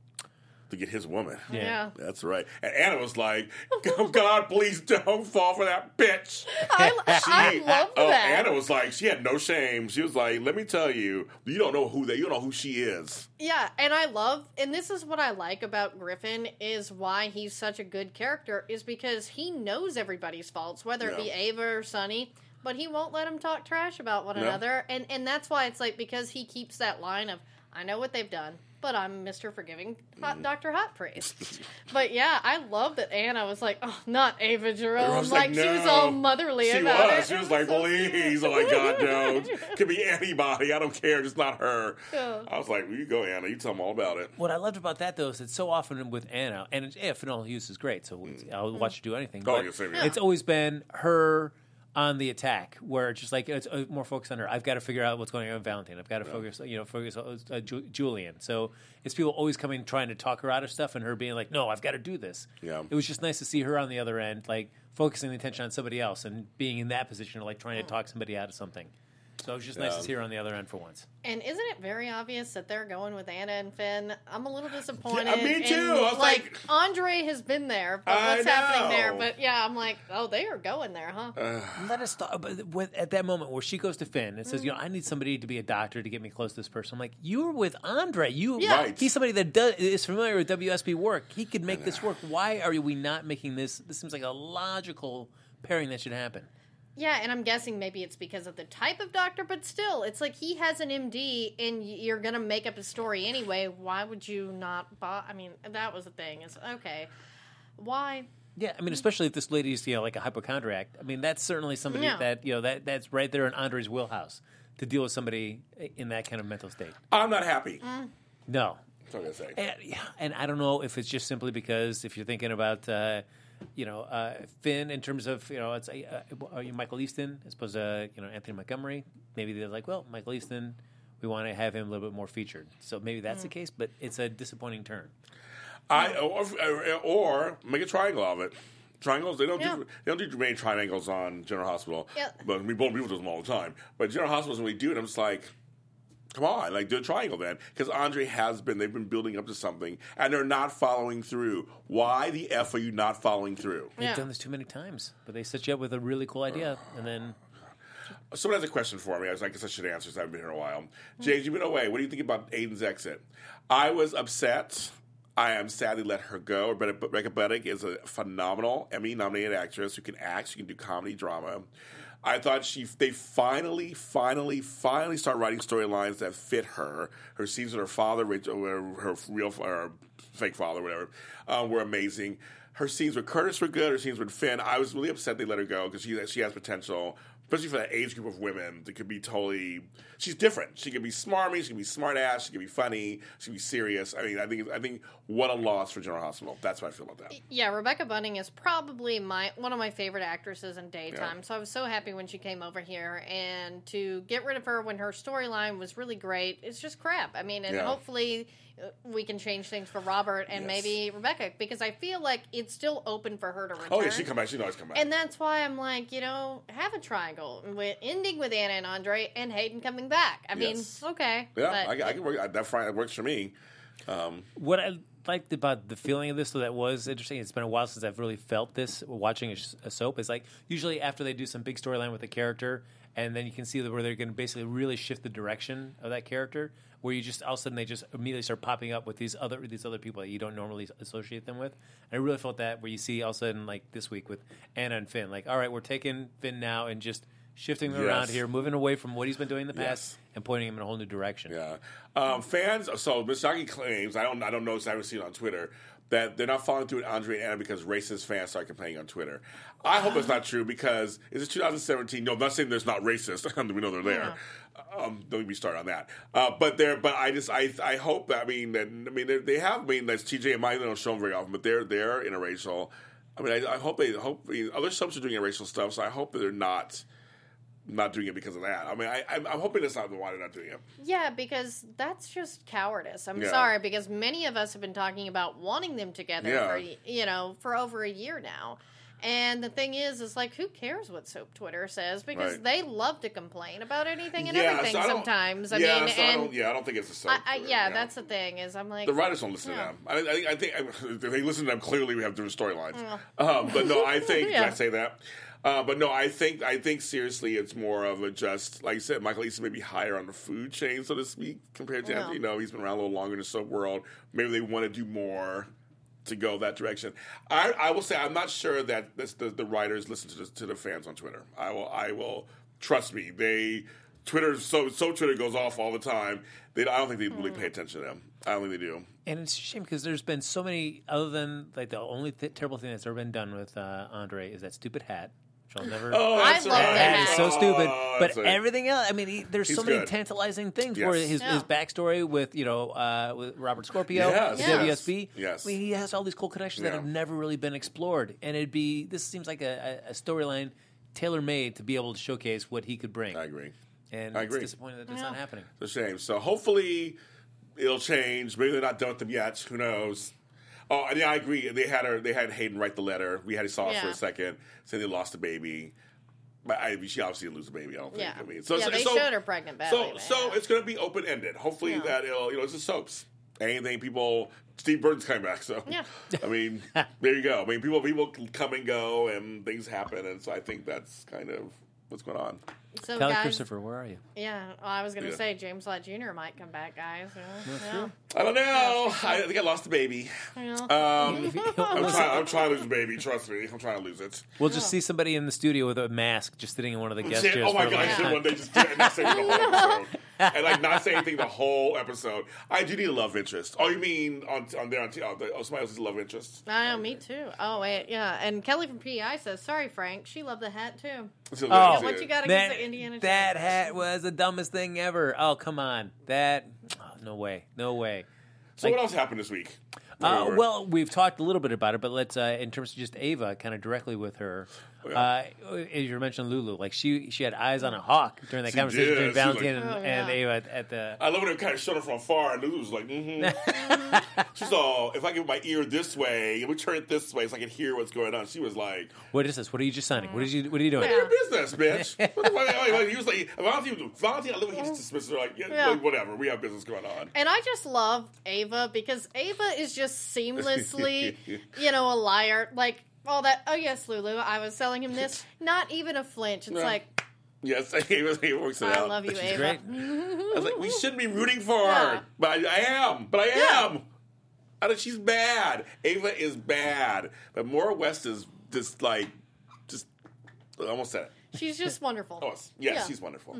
to get his woman. Yeah. Yeah. That's right. And Anna was like, oh, God, please don't fall for that bitch. I, She, I love oh, that. Anna was like, she had no shame. She was like, let me tell you, you don't know who they, you don't know who she is. Yeah, and I love, and this is what I like about Griffin, is why he's such a good character, is because he knows everybody's faults, whether it be Yeah. Ava or Sonny, but he won't let them talk trash about one No. another, and and that's why it's like, because he keeps that line of, I know what they've done, but I'm Mister Forgiving Hot, Doctor Hot Priest. But yeah, I love that Anna was like, oh, not Ava I Jerome, was like, like, she was no. all motherly She about was. it. She It was like, so please. sweet. Oh, my God, no. Could be anybody. I don't care. Just not her. Yeah. I was like, well, you go, Anna. You tell them all about it. What I loved about that though is that so often with Anna, and it's, if Fennel Hughes is great, so it's, I'll watch her do anything. Oh, but yeah, same here. it's always been her on the attack, where it's just like it's uh, more focused on her. I've got to figure out what's going on with Valentine. I've got to focus, you know, focus on uh, Ju- Julian. So it's people always coming trying to talk her out of stuff, and her being like, "No, I've got to do this." Yeah. It was just nice to see her on the other end, like focusing the attention on somebody else and being in that position of like trying to talk somebody out of something. So it was just nice Yeah. to see her on the other end for once. And isn't it very obvious that they're going with Anna and Finn? I'm a little disappointed. Yeah, me too. And, I was like- Andre has been there, but I what's happening know. there? But yeah, I'm like, oh, they are going there, huh? Uh, Let us talk. But with, at that moment where she goes to Finn and says, "You know, I need somebody to be a doctor to get me close to this person." I'm like, "You were with Andre. You, Yeah. Right. he's somebody that does is familiar with W S B work. He could make this work. Why are we not making this? This seems like a logical pairing that should happen." Yeah, and I'm guessing maybe it's because of the type of doctor, but still, it's like he has an M D, and y- you're going to make up a story anyway. Why would you not buy? I mean, that was the thing. Is okay, why? Yeah, I mean, especially if this lady's, you know, like a hypochondriac. I mean, that's certainly somebody Yeah. that, you know, that that's right there in Andre's wheelhouse to deal with somebody in that kind of mental state. I'm not happy. Mm. No. That's what I'm gonna say. And, yeah, and I don't know if it's just simply because if you're thinking about, uh, you know, uh, Finn in terms of, you know, it's uh, are you Michael Easton as opposed to, you know, Anthony Montgomery? Maybe they're like, well, Michael Easton, we want to have him a little bit more featured. So maybe that's the case, but it's a disappointing turn. I or, or make a triangle of it. Triangles, they don't Yeah. do they don't do many triangles on General Hospital. Yeah. But we both people do them all the time. But General Hospitals, when we do it, I'm just like, come on, like do a triangle then, because Andre has been they've been building up to something, and they're not following through. Why the f are you not following through? They've Yeah. done this too many times, but they set you up with a really cool idea, and then Someone has a question for me. I was like, I guess I should answer. 'Cause I haven't been here in a while. James, you've been away. What do you think about Aiden's exit? I was upset. I am sad they let her go. Rebecca Rebecca Budig is a phenomenal Emmy-nominated actress who can act. She can do comedy, drama. I thought she they finally, finally, finally start writing storylines that fit her. Her scenes with her father, Rich- or her real or fake father, whatever, uh, were amazing. Her scenes with Curtis were good. Her scenes with Finn, I was really upset they let her go because she she has potential, especially for that age group of women. That could be totally. She's different. She can be smarmy. She can be smart ass. She can be funny. She can be serious. I mean, I think I think what a loss for General Hospital. That's what I feel about that. Yeah, Rebecca Bunting is probably my one of my favorite actresses in daytime. Yeah. So I was so happy when she came over here, and to get rid of her when her storyline was really great, it's just crap. I mean, and Yeah. hopefully uh, we can change things for Robert and Yes. maybe Rebecca, because I feel like it's still open for her to return. Oh yeah, she come back. She knows come back. And that's why I'm like, you know, have a triangle with ending with Anna and Andre and Hayden coming back. I Yes. mean, okay, yeah, but I, I can work. That Friday that works for me. Um, what I liked about the feeling of this, so that was interesting. It's been a while since I've really felt this watching a, a soap. Is like usually after they do some big storyline with a character, and then you can see where they're going to basically really shift the direction of that character. Where you just all of a sudden they just immediately start popping up with these other these other people that you don't normally associate them with. And I really felt that where you see all of a sudden like this week with Anna and Finn, like all right, we're taking Finn now and just shifting him Yes. around here, moving away from what he's been doing in the past Yes. and pointing him in a whole new direction. Yeah, um, fans. So Misaki claims I don't. I don't know. 'Cause I haven't seen it on Twitter that they're not following through with Andre and Anna because racist fans start complaining on Twitter. I hope it's not true because it's twenty seventeen. No, I'm not saying there's not racist. we know they're there. Um, don't let me start on that. Uh, but there. But I just. I. I hope. That, I mean. That, I mean. They, they have. I mean. That's T J and Mike. They don't show them very often, but they're they're interracial. I mean. I, I hope they hope. I mean, other subs are doing interracial stuff, so I hope that they're not. Not doing it because of that. I mean, I, I'm, I'm hoping that's not why they're not doing it. yeah, because that's just cowardice. I'm Yeah. sorry, because many of us have been talking about wanting them together Yeah. for you know for over a year now. And the thing is, is like, who cares what Soap Twitter says? Because Right. they love to complain about anything and Yeah, everything so I don't- sometimes. I yeah, mean, so I and don't, yeah, I don't think it's a soap. I, I, Twitter, yeah, you know. that's the thing. Is I'm like The writers don't listen Yeah. to them. I, I, I think if they listen to them, clearly we have different storylines. Um, but no, I think Yeah. did I say that? Uh, but no, I think I think seriously, it's more of a just like you said. Michael Easton may be higher on the food chain, so to speak, compared to Yeah. Anthony. You know, he's been around a little longer in the soap world. Maybe they want to do more to go that direction. I, I will say I'm not sure that this, the, the writers listen to the, to the fans on Twitter. I will I will trust me. They Twitter so so Twitter goes off all the time. They I don't think they really pay attention to them. I don't think they do. And it's a shame because there's been so many, other than like the only th- terrible thing that's ever been done with uh, Andre is that stupid hat, which I'll never. Oh, I that's love right. the That hat. is so stupid. Oh, But that's right. everything else, I mean, he, there's He's so many good. tantalizing things. Yes. Where his, Yeah. his backstory with you know uh, with Robert Scorpio, Yes. the Yes. W S B. Yes. I mean, he has all these cool connections that Yeah. have never really been explored, and it'd be this seems like a, a, a storyline tailor made to be able to showcase what he could bring. I agree. And I it's agree. disappointing that it's Yeah. not happening. It's a shame. So hopefully it'll change. Maybe they're not done with them yet. Who knows? Oh, and yeah, I agree. They had her. They had Hayden write the letter. We had saw it for Yeah. a second. Said they lost a baby. but I, she obviously didn't lose the baby. I don't think. Yeah. I mean, so yeah, so, they so, showed her pregnant badly. So, but so yeah. it's going to be open ended. Hopefully Yeah. that it'll, you know, it's just soaps. Anything people, Steve Burton's coming back, so Yeah. I mean, there you go. I mean, people people come and go, and things happen, and so I think that's kind of what's going on. So Kelly guys, Christopher, where are you? yeah, well, I was going to Yeah. say James Lott Junior might come back, guys. Yeah. yeah. I don't know. I think I lost the baby. You know? Um, If you- I'm trying. I'm trying to lose the baby. Trust me. I'm trying to lose it. We'll just see somebody in the studio with a mask just sitting in one of the guest Shit, chairs. oh my for a god! I long should time. one day just do it and not say anything the whole episode, and like not say anything the whole episode. I do need a love interest. Oh, you mean on on there on T- oh, the- oh somebody else's love interest? I know, me too. Oh, wait, yeah. And Kelly from P E I says, sorry, Frank, she loved the hat too. So Oh, that's what it. you got That, against the Indiana Jones? that hat was the dumbest thing ever. Oh, come on. That, oh, no way. No way. So like- what else happened this week? Uh, Or- well, we've talked a little bit about it, but let's, uh, in terms of just Ava, kind of directly with her. Oh, yeah. Uh, as you mentioned, Lulu, like she she had eyes on a hawk during that She conversation did. between She was Valentina like- and, Oh, and yeah. Ava at, at the. I love when it kind of showed her from afar, and Lulu was like, mm-hmm. She's all, if I give my ear this way, if we turn it this way so I can hear what's going on. She was like, What is this? What are you just signing? What, is you, what are you doing? Yeah. your business, bitch. What the fuck? Like, like, he was like, Valentina, Valentina, I love when he just dismisses her, like, yeah, Yeah. like, whatever, we have business going on. And I just love Ava because Ava is just seamlessly, you know, a liar. Like, all that, oh, yes, Lulu, I was selling him this. Not even a flinch. It's Yeah. like, Yes, he was- he works it I out. love you, She's Ava. great. I was like, we shouldn't be rooting for Yeah. her, but I, I am. But I Yeah. am. I know she's bad. Ava is bad, but Maura West is just like, just I almost said it. She's just wonderful. Oh, yes, yes, Yeah. she's wonderful.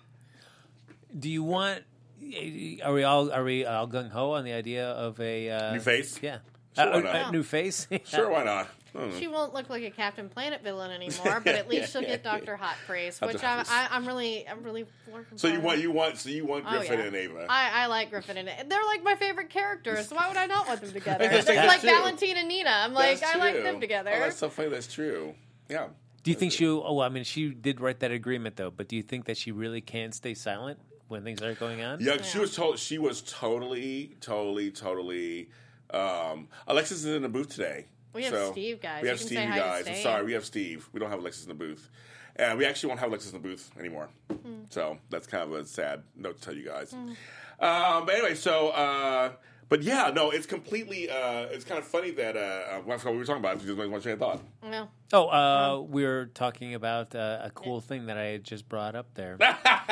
Do you want? Are we all are we all gung ho on the idea of a uh, New face? Yeah, Sure, Uh, why a- not? a new face. Sure, why not? I don't know. She won't look like a Captain Planet villain anymore, but at least she'll get Doctor Hot Praise, Doctor which Hot I'm, Praise. I, I'm really, I'm really looking So you for. want you want so you want Oh, Griffin yeah. and Ava? I, I like Griffin and They're like my favorite characters. So why would I not want them together? That's- It's that's like true. Valentina and Nina. I'm like, That's I like true. them together. Oh, that's so funny. That's true. Yeah. Do you think she? Oh, well, I mean, she did write that agreement though. But do you think that she really can stay silent when things are going on? Yeah, she Yeah. was told she was totally, totally, totally. Um, Alexis is in the booth today. We have so Steve, guys. We You have can Steve, say you hi to guys. I'm Steve. sorry, we have Steve. We don't have Alexis in the booth, and we actually won't have Alexis in the booth anymore. Hmm. So that's kind of a sad note to tell you guys. Um, but anyway, so. Uh, But yeah, no, it's completely. Uh, it's kind of funny that uh, I forgot what we were talking about. Just one train of thought. No. Oh, uh, we were talking about uh, a cool thing that I had just brought up there. no.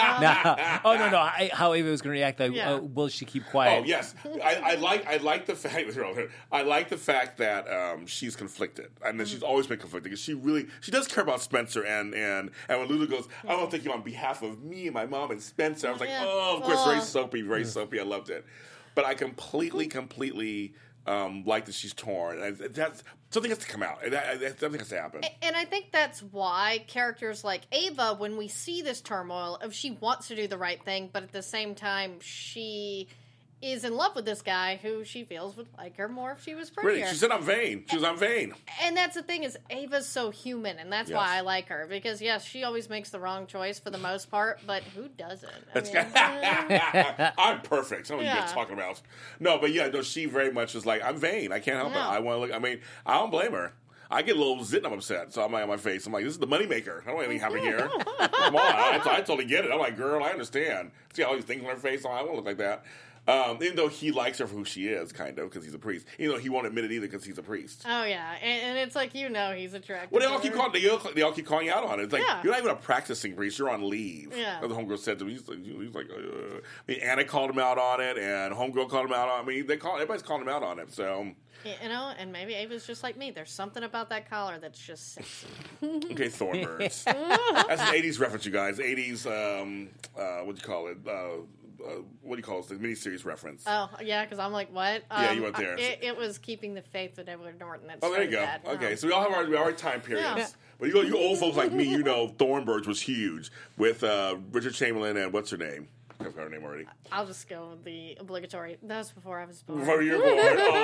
Oh no, no. I, how Ava was going to react? Like, Yeah. uh, will she keep quiet? Oh yes, I, I like I like the fact I like the fact that um, she's conflicted, and that she's always been conflicted because she really she does care about Spencer, and and and when Lulu goes, I don't think you on behalf of me and my mom and Spencer. I was like, Yeah. oh, of course, very Oh. soapy, very soapy. I loved it, but I completely, completely um, like that she's torn. And that's something has to come out. That, that, something has to happen. And I think that's why characters like Ava, when we see this turmoil of she wants to do the right thing, but at the same time she is in love with this guy who she feels would like her more if she was prettier. Really, she said I'm vain. She was I'm vain. And that's the thing is Ava's so human, and that's Yes. why I like her because yes, she always makes the wrong choice for the most part, but who doesn't? I That's mean, uh, I'm perfect. Something Yeah. you're talking about. No, but yeah, no, she very much was like, I'm vain. I can't help No. it. I want to look. I mean, I don't blame her. I get a little zit and I'm upset. So I'm like on my face. I'm like, this is the moneymaker. I don't want anything happening here. Come on. I, I totally get it. I'm like, girl, I understand. See all these things on her face? Oh, I don't look like that. Um, even though he likes her for who she is, kind of, because he's a priest. Even though he won't admit it either because he's a priest. oh yeah, and, and it's like you know he's attracted. Well, they to all keep her. calling. They all, they all keep calling you out on it. It's like Yeah. you're not even a practicing priest. You're on leave. Yeah. As the homegirl said to me, he's like, he's like uh, I mean, Anna called him out on it, and homegirl called him out on. I mean, they call everybody's calling him out on it. So You know, and maybe Ava's just like me. There's something about that collar that's just sexy. okay, Thornbirds. That's an eighties reference, you guys. eighties. Um, uh, what do you call it? Uh, uh, what do you call it? The miniseries reference. Oh yeah, because I'm like, what? Yeah, Um, you went there. It, it was Keeping the Faith with Edward Norton. That Oh, there you go. started that. Okay, Um, so we all have our, we all have time periods. Yeah. But you, go- you old folks like me, you know, Thornbirds was huge with uh, Richard Chamberlain and what's her name? I forgot her name already. I'll just go with the obligatory. That was before I was born. Before you were born.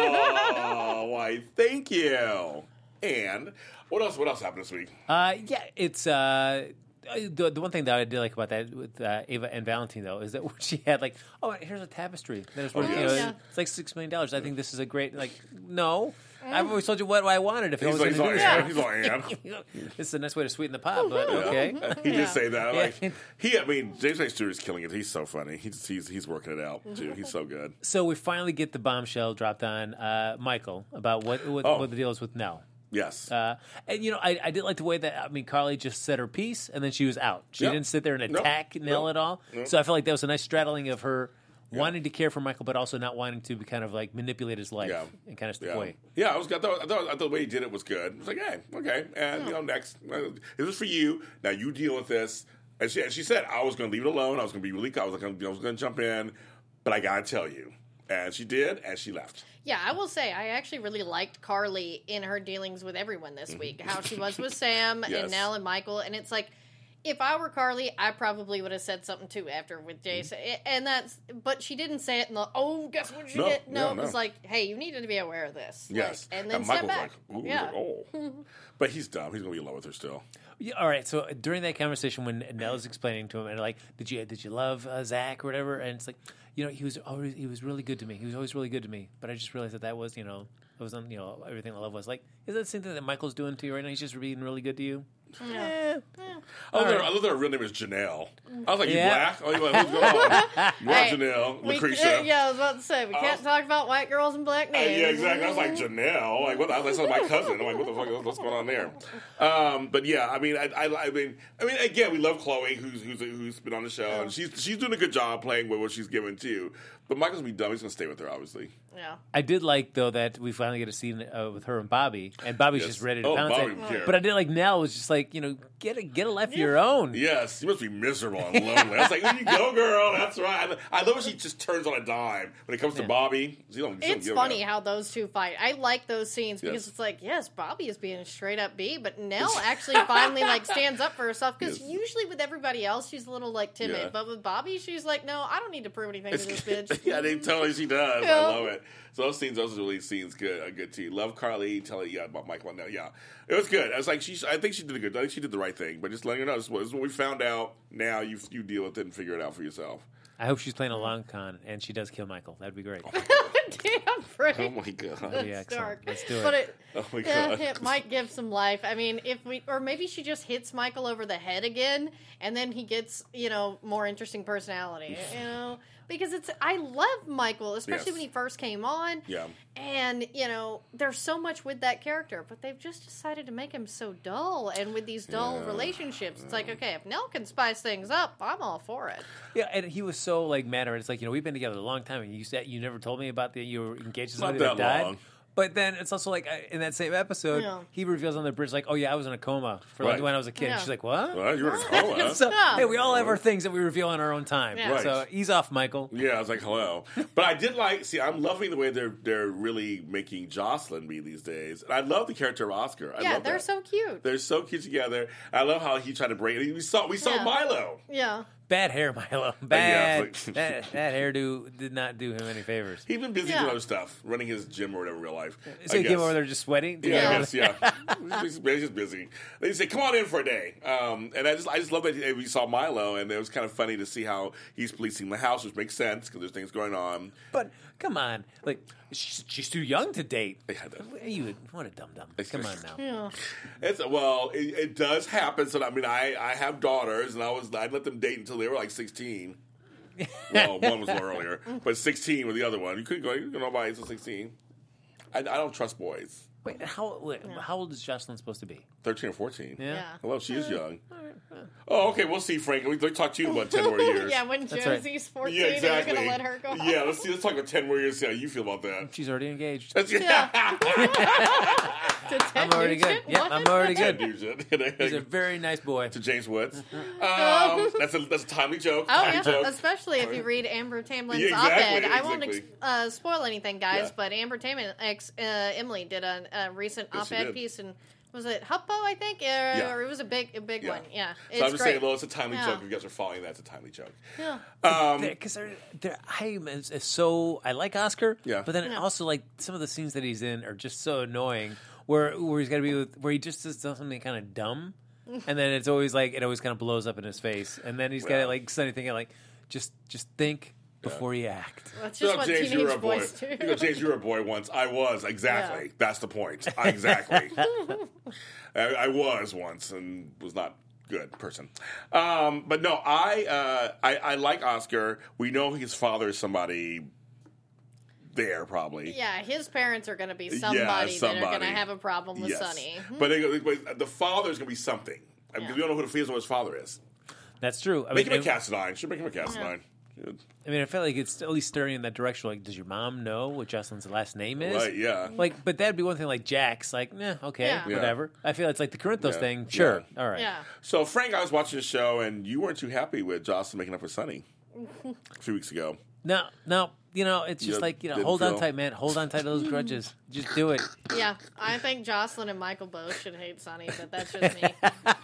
Oh, why? Thank you. And what else? What else happened this week? Uh, yeah, it's uh, the the one thing that I did like about that with uh, Ava and Valentine though is that she had like, oh, here's a tapestry. There's Oh, you yes. know, Yeah. it's like six million dollars. I think this is a great like no. I've always told you what I wanted. If He's I was like, going he's to do like, this, yeah, he's like, yeah. this is a nice way to sweeten the pot. But okay, He Yeah. did say that. Like Yeah. he, I mean, James A. Stewart is killing it. He's so funny. He's he's he's working it out too. He's so good. so we finally get the bombshell dropped on uh, Michael about what what, Oh. what the deal is with Nell. Yes. Uh, and you know, I, I did like the way that I mean, Carly just said her piece and then she was out. She Yep. didn't sit there and Nope. attack Nell Nope. at all. Nope. So I felt like that was a nice straddling of her wanting to care for Michael, but also not wanting to be kind of like manipulate his life Yeah. and kind of step Yeah, away. yeah. I was. I thought, I thought. I thought the way he did it was good. I was like, hey, okay, and you know, next, uh, this is for you. Now you deal with this. And she, and she said, I was going to leave it alone. I was going to be really. I was like, I was going to jump in, but I got to tell you. And she did, and she left. Yeah, I will say I actually really liked Carly in her dealings with everyone this week. How she was with Sam Yes. and Nell and Michael, and it's like, if I were Carly, I probably would have said something too after with Jason, and that's. But she didn't say it in the oh, guess what she No, did? No, no, it was no. like, hey, you needed to be aware of this. Yes. Like, and then and step Michael's back. like, ooh, he's yeah. like, oh. But he's dumb. He's going to be in love with her still. Yeah, all right. So during that conversation, when Nell was explaining to him, and like, did you did you love uh, Zach or whatever? And it's like, you know, he was always he was really good to me. He was always really good to me. But I just realized that that was, you know, it was on, you know, everything I love was like, is that the same thing that Michael's doing to you right now? He's just being really good to you. Yeah. I love, that, right. I love that her real name is Janelle. I was like, you Yeah. black? Oh, you like, who's going on? You want Hey, Janelle? We, Lucretia? uh, yeah, I was about to say we can't Oh. talk about white girls and black Uh, names. yeah, exactly. I was like Janelle. Like, what? The, that's like my cousin. I'm like, what the fuck? What's going on there? Um, but yeah, I mean, I, I, I mean, I mean, again, we love Chloe, who's who's who's been on the show, and she's she's doing a good job playing with what she's given too. But Michael's gonna be dumb. He's gonna stay with her, obviously. Yeah. I did like though that we finally get a scene uh, with her and Bobby, and Bobby's Yes. just ready to Oh, pounce Bobby it. would care. But I did like Nell was just like, you know, get a get a life of your own. Yes, you must be miserable and lonely. I was like, there you go, girl. That's right. I, I love when she just turns on a dime when it comes to Bobby. She don't, she don't It's give a funny damn. how those two fight. I like those scenes because Yes. it's like, yes, Bobby is being a straight up B, but Nell actually finally like stands up for herself because Yes. usually with everybody else she's a little like timid, Yeah. but with Bobby she's like, no, I don't need to prove anything to this bitch. yeah, they totally she does. Yeah. I love it. So those scenes, those really scenes, good, a good too. Love Carly telling yeah about Michael. No, yeah, it was good. I was like, she, I think she did a good. I think she did the right thing. But just letting her know this is what, this is what we found out. Now you you deal with it and figure it out for yourself. I hope she's playing a long con and she does kill Michael. That'd be great. Damn right. Oh my god. That'd be It's excellent. dark. Let's do it. But it, Oh my yeah, god. it might give some life. I mean, if we, or maybe she just hits Michael over the head again, and then he gets, you know, more interesting personality. You know, because it's I love Michael, especially Yes. when he first came on. Yeah. And you know, there's so much with that character, but they've just decided to make him so dull. And with these dull Yeah. relationships, it's like, okay, if Nell can spice things up, I'm all for it. Yeah, and he was so like mad at her. It's like, you know, we've been together a long time, and you said you never told me about the you were engaged to Not somebody that that died. long. But then it's also like uh, in that same episode, Yeah. he reveals on the bridge like, "Oh yeah, I was in a coma for like Right. when I was a kid." Yeah. And she's like, "What?" Well, you were in a coma. So Yeah. hey, we all have our things that we reveal in our own time. Yeah. Right. So ease off, Michael. Yeah, I was like, hello. But I did like, see, I'm loving the way they're they're really making Jocelyn be these days. And I love the character of Oscar. I yeah, love they're that. so cute. They're so cute together. I love how he tried to break it. We saw we saw Yeah. Milo. Yeah. Bad hair, Milo. Bad. it's like- that, that hairdo did not do him any favors. He's been busy Yeah. doing other stuff, running his gym or whatever in real life. So I he came guess. over there just sweating. Yeah, Yeah. I guess, yeah. he's, he's just busy. They say, "Come on in for a day," um, and I just, I just love that we saw Milo, and it was kind of funny to see how he's policing the house, which makes sense because there's things going on. But come on, like she's, she's too young to date. Yeah, that- What are you? What a dum dum. Come on now. Yeah. It's well, it, it does happen. So I mean, I, I have daughters, and I was I'd let them date until they were like sixteen. Well, one was a little earlier, but sixteen with the other one. You couldn't go. You couldn't go by until sixteen. I, I don't trust boys. Wait, how wait, how old is Jocelyn supposed to be? Thirteen or fourteen. Yeah. Yeah. Well, she is young. Oh, okay. We'll see, Frank. We we talk to you about ten more years. Yeah, when That's right. Josie's fourteen, Yeah, exactly. and you're gonna let her go. Yeah, let's see. Let's talk about ten more years. See how you feel about that. She's already engaged. That's, Yeah. To Ted I'm already good. Nugent? Yeah, What? I'm already Ted good. Nugent. He's a very nice boy. to James Woods. Um, that's a that's a timely joke. Oh timely yeah, joke. especially if you read Amber Tamlin's Yeah, exactly, op-ed. I won't ex- exactly. uh, spoil anything, guys, Yeah. but Amber Tamlin, ex uh, Emily, did a, a recent Yes, she op-ed did. piece, and was it Huppo? I think, uh, or it was a big, a big Yeah. one. Yeah, it's So I'm just great. saying, well, it's a timely Yeah. joke. If you guys are following that, it's a timely joke. Yeah. Um, Because they're, they're, I'm is, is so I like Oscar, Yeah. but then Yeah. also like some of the scenes that he's in are just so annoying. Where where he's got to be with where he just does something kind of dumb, and then it's always like it always kind of blows up in his face, and then he's got Yeah. to like suddenly thinking like just just think before you act. That's You just know, what James, you were teenage a boy. boys do. You know, James, you were a boy once. I was exactly. Yeah. That's the point. Exactly. I, I was once and was not good person. Um, but no, I, uh, I I like Oscar. We know his father is somebody there, probably. Yeah, his parents are going to be somebody, that are somebody. going to have a problem with Yes. Sonny. But, they, but the father's going to be something. I mean, Yeah. we don't know who the what his father is. That's true. I Make mean, him a I- Cassadine. Should make him a Cassadine. Should. I mean, I feel like it's at least stirring in that direction. Like, does your mom know what Jocelyn's last name is? Right, yeah. Like, but that'd be one thing. Like Jack's, like, eh, okay, Yeah. Yeah. whatever. I feel it's like the Corinthos Yeah. thing. Sure, Yeah. all right. Yeah. So, Frank, I was watching the show, and you weren't too happy with Jocelyn making up with Sonny a few weeks ago. No, no, you know, it's just You like you know, didn't hold on feel- tight, man. Hold on tight to those grudges. Just do it. Yeah, I think Jocelyn and Michael both should hate Sonny, but that's just me.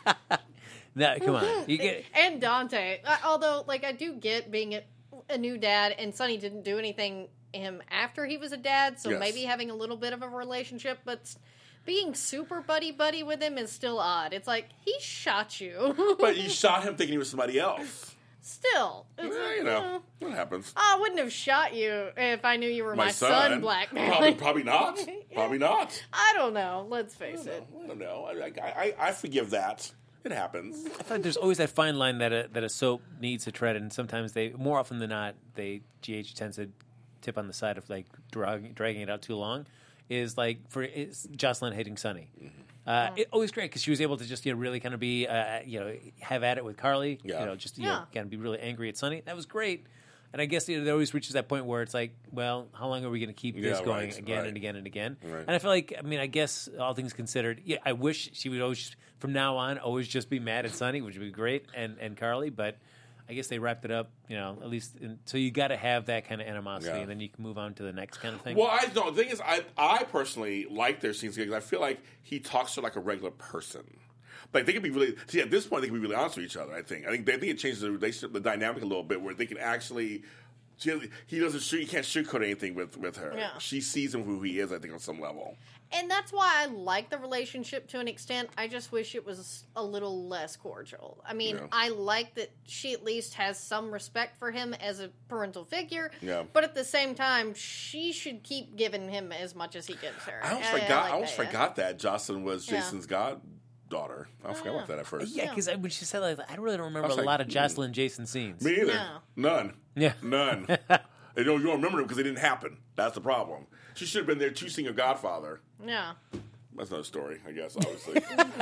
No, come on. You get And Dante. Uh, Although, like, I do get being a, a new dad, and Sonny didn't do anything him after he was a dad, so Yes. maybe having a little bit of a relationship, but s- being super buddy buddy with him is still odd. It's like, he shot you. But you shot him thinking he was somebody else. Still. It's, Yeah, you know, what happens? I wouldn't have shot you if I knew you were my, My son, son, blackmailing. Probably, probably not. Probably not. I don't know. Let's face it. I don't know. I, I, I forgive that. It happens. I feel like there's always that fine line that a, that a soap needs to tread, and sometimes they, more often than not, they G H tends to tip on the side of like drag, dragging it out too long. Is like for it's Jocelyn hating Sonny. Uh, it always great because she was able to just you know really kind of be uh, you know have at it with Carly. Yeah. You know, just you Yeah. know kind of be really angry at Sonny. That was great. And I guess you know, it always reaches that point where it's like, well, how long are we going to keep this Yeah, going right, again right. and again and again? Right. And I feel like, I mean, I guess all things considered, yeah, I wish she would always, from now on, always just be mad at Sonny, which would be great, and, and Carly. But I guess they wrapped it up, you know, at least. In, so you got to have that kind of animosity, Yeah. and then you can move on to the next kind of thing. Well, I don't. The thing is, I I personally like their scenes because I feel like he talks to her like a regular person. Like they can be really. See, at this point, they can be really honest with each other. I think. I think. They, I think it changes the relationship, the dynamic a little bit, where they can actually. She, he doesn't. He can't sugarcoat anything with with her. Yeah. She sees him who he is. I think on some level. And that's why I like the relationship to an extent. I just wish it was a little less cordial. I mean, Yeah. I like that she at least has some respect for him as a parental figure. Yeah. But at the same time, she should keep giving him as much as he gives her. I almost I- I forgot. like I almost that, yeah. forgot that Jocelyn was Yeah. Jason's goddaughter. I forgot about that at first. yeah, because when she said like, I really don't remember I was a like, lot of hmm. Jocelyn Jason scenes. Me either. No. None. Yeah. None. You don't, you don't remember them because they didn't happen. That's the problem. She should have been there to sing her Godfather. Yeah. That's another story, I guess, obviously.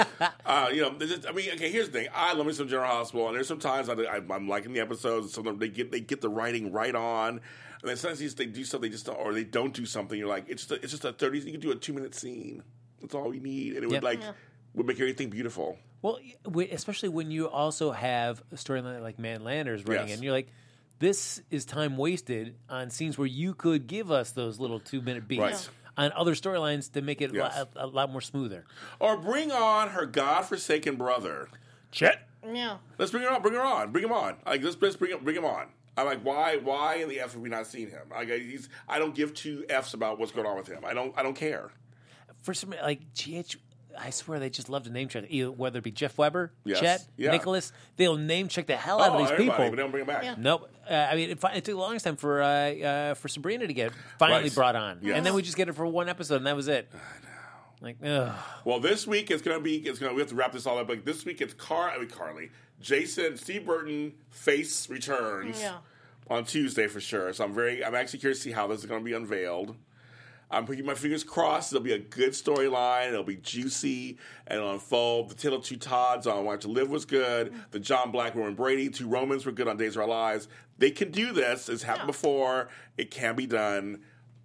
uh, you know, there's just, I mean, okay, here's the thing. I love me some General Hospital, and there's sometimes I, I, I'm liking the episodes, and sometimes they get they get the writing right on, and then sometimes they do something, they just don't, or they don't do something. You're like, it's just a, it's just a thirty. You can do a two minute scene. That's all we need, and it would Yep. like Yeah. would make everything beautiful. Well, w- especially when you also have a storyline like Man Landers running Yes. in, you're like, this is time wasted on scenes where you could give us those little two minute beats Right. on other storylines to make it Yes. a, a, a lot more smoother. Or bring on her godforsaken brother. Chet. Yeah. Let's bring her on. Bring her on. Bring him on. Like let's, let's bring him. Bring him on. I'm like, why? Why in the F have we not seen him? Like, he's. I don't give two Fs about what's going on with him. I don't. I don't care. For some, like G H, I swear they just love to name check, either, whether it be Jeff Weber, Yes. Chet, Yeah. Nicholas. They'll name check the hell out of these everybody, people. but they don't bring him back. Yeah. Nope. Uh, I mean, it, fi- it took the longest time for uh, uh, for Sabrina to get finally Right. brought on, Yes. and then we just get it for one episode, and that was it. I know. Like, ugh. Well, this week it's gonna be. It's gonna. We have to wrap this all up. But this week it's Car. I mean Carly, Jason, Steve Burton face returns Yeah. on Tuesday for sure. So I'm very. I'm actually curious to see how this is gonna be unveiled. I'm putting my fingers crossed. It'll be a good storyline. It'll be juicy and it'll unfold. The Tale of Two Todds on Why to Live was good. The John Black, Roman Brady, two Romans were good on Days of Our Lives. They can do this. It's happened Yeah. before. It can be done.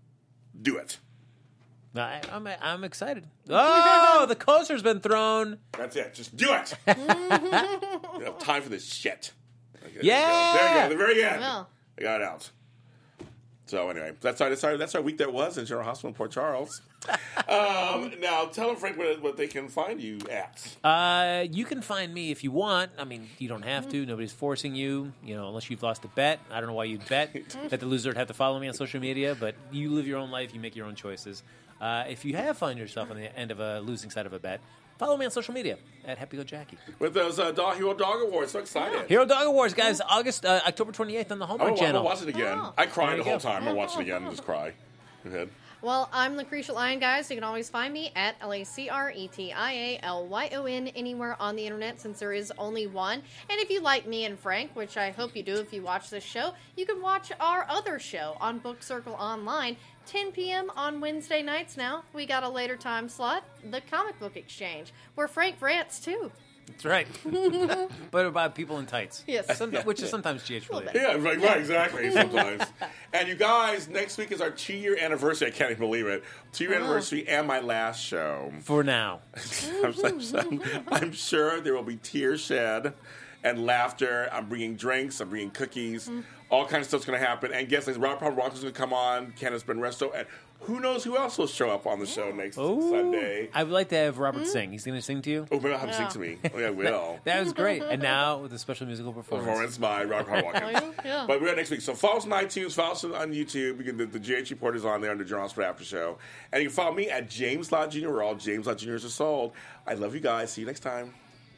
Do it. I, I'm I'm excited. Oh, the coaster's been thrown. That's it. Just do it. You don't have time for this shit. Okay, Yeah. There you go. There you go. The very end. Well. I got it out. So anyway, that's our that's our that's our week that was in General Hospital in Port Charles. um, now tell them, Frank, what, what they can find you at. Uh, you can find me if you want. I mean, you don't have to. Nobody's forcing you. You know, unless you've lost a bet. I don't know why you'd bet that the loser would have to follow me on social media. But you live your own life. You make your own choices. Uh, if you have found yourself on the end of a losing side of a bet, Follow me on social media at Happy Go Jackie. With those uh, Dog Hero Dog Awards. So excited. Hero Dog Awards, guys. August, uh, October twenty-eighth on the Oh, Hallmark I'm Channel. going to watch it again. Oh. I cried There the you whole go. time. I'll watch it again and just cry. Go ahead. Well, I'm Lucretia Lyon, guys. You can always find me at L A C R E T I A L Y O N anywhere on the internet since there is only one. And if you like me and Frank, which I hope you do if you watch this show, you can watch our other show on Book Circle Online, ten p.m. on Wednesday nights now. We got a later time slot, the Comic Book Exchange, where Frank rants too. That's right. But about people in tights. Yes. Some, which is sometimes G H related. Yeah, right, right, exactly, sometimes. And you guys, next week is our two-year anniversary. I can't even believe it. Two-year anniversary and my last show. For now. I'm, I'm, I'm sure there will be tears shed and laughter. I'm bringing drinks. I'm bringing cookies. Mm. All kinds of stuff's going to happen. And guess like Robert Palmer Bronco's going to come on. Candace Benresto. And who knows who else will show up on the show next Ooh. Sunday. I would like to have Robert sing. He's going to sing to you. Oh, maybe I'll have him Yeah. sing to me. Oh, yeah, I will. That was great. And now with a special musical performance. Performance by Robert Palmer Watkins. Yeah. But we're at next week. So follow us on iTunes, follow us on YouTube. You can, the, the G H Report is on there under John Sport After Show. And you can follow me at James Lott Junior Where all James Lott Juniors are sold. I love you guys. See you next time.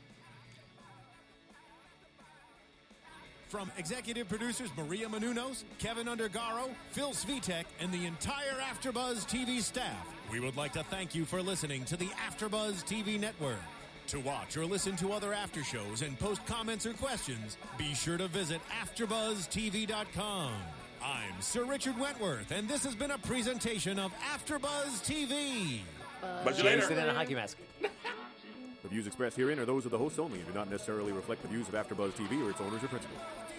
From executive producers Maria Menounos, Kevin Undergaro, Phil Svitek, and the entire AfterBuzz T V staff, we would like to thank you for listening to the AfterBuzz T V network. To watch or listen to other after shows and post comments or questions, be sure to visit after buzz T V dot com. I'm Sir Richard Wentworth, and this has been a presentation of AfterBuzz T V. But you James later. did it in a hockey mask. The views expressed herein are those of the hosts only and do not necessarily reflect the views of AfterBuzz T V or its owners or principals.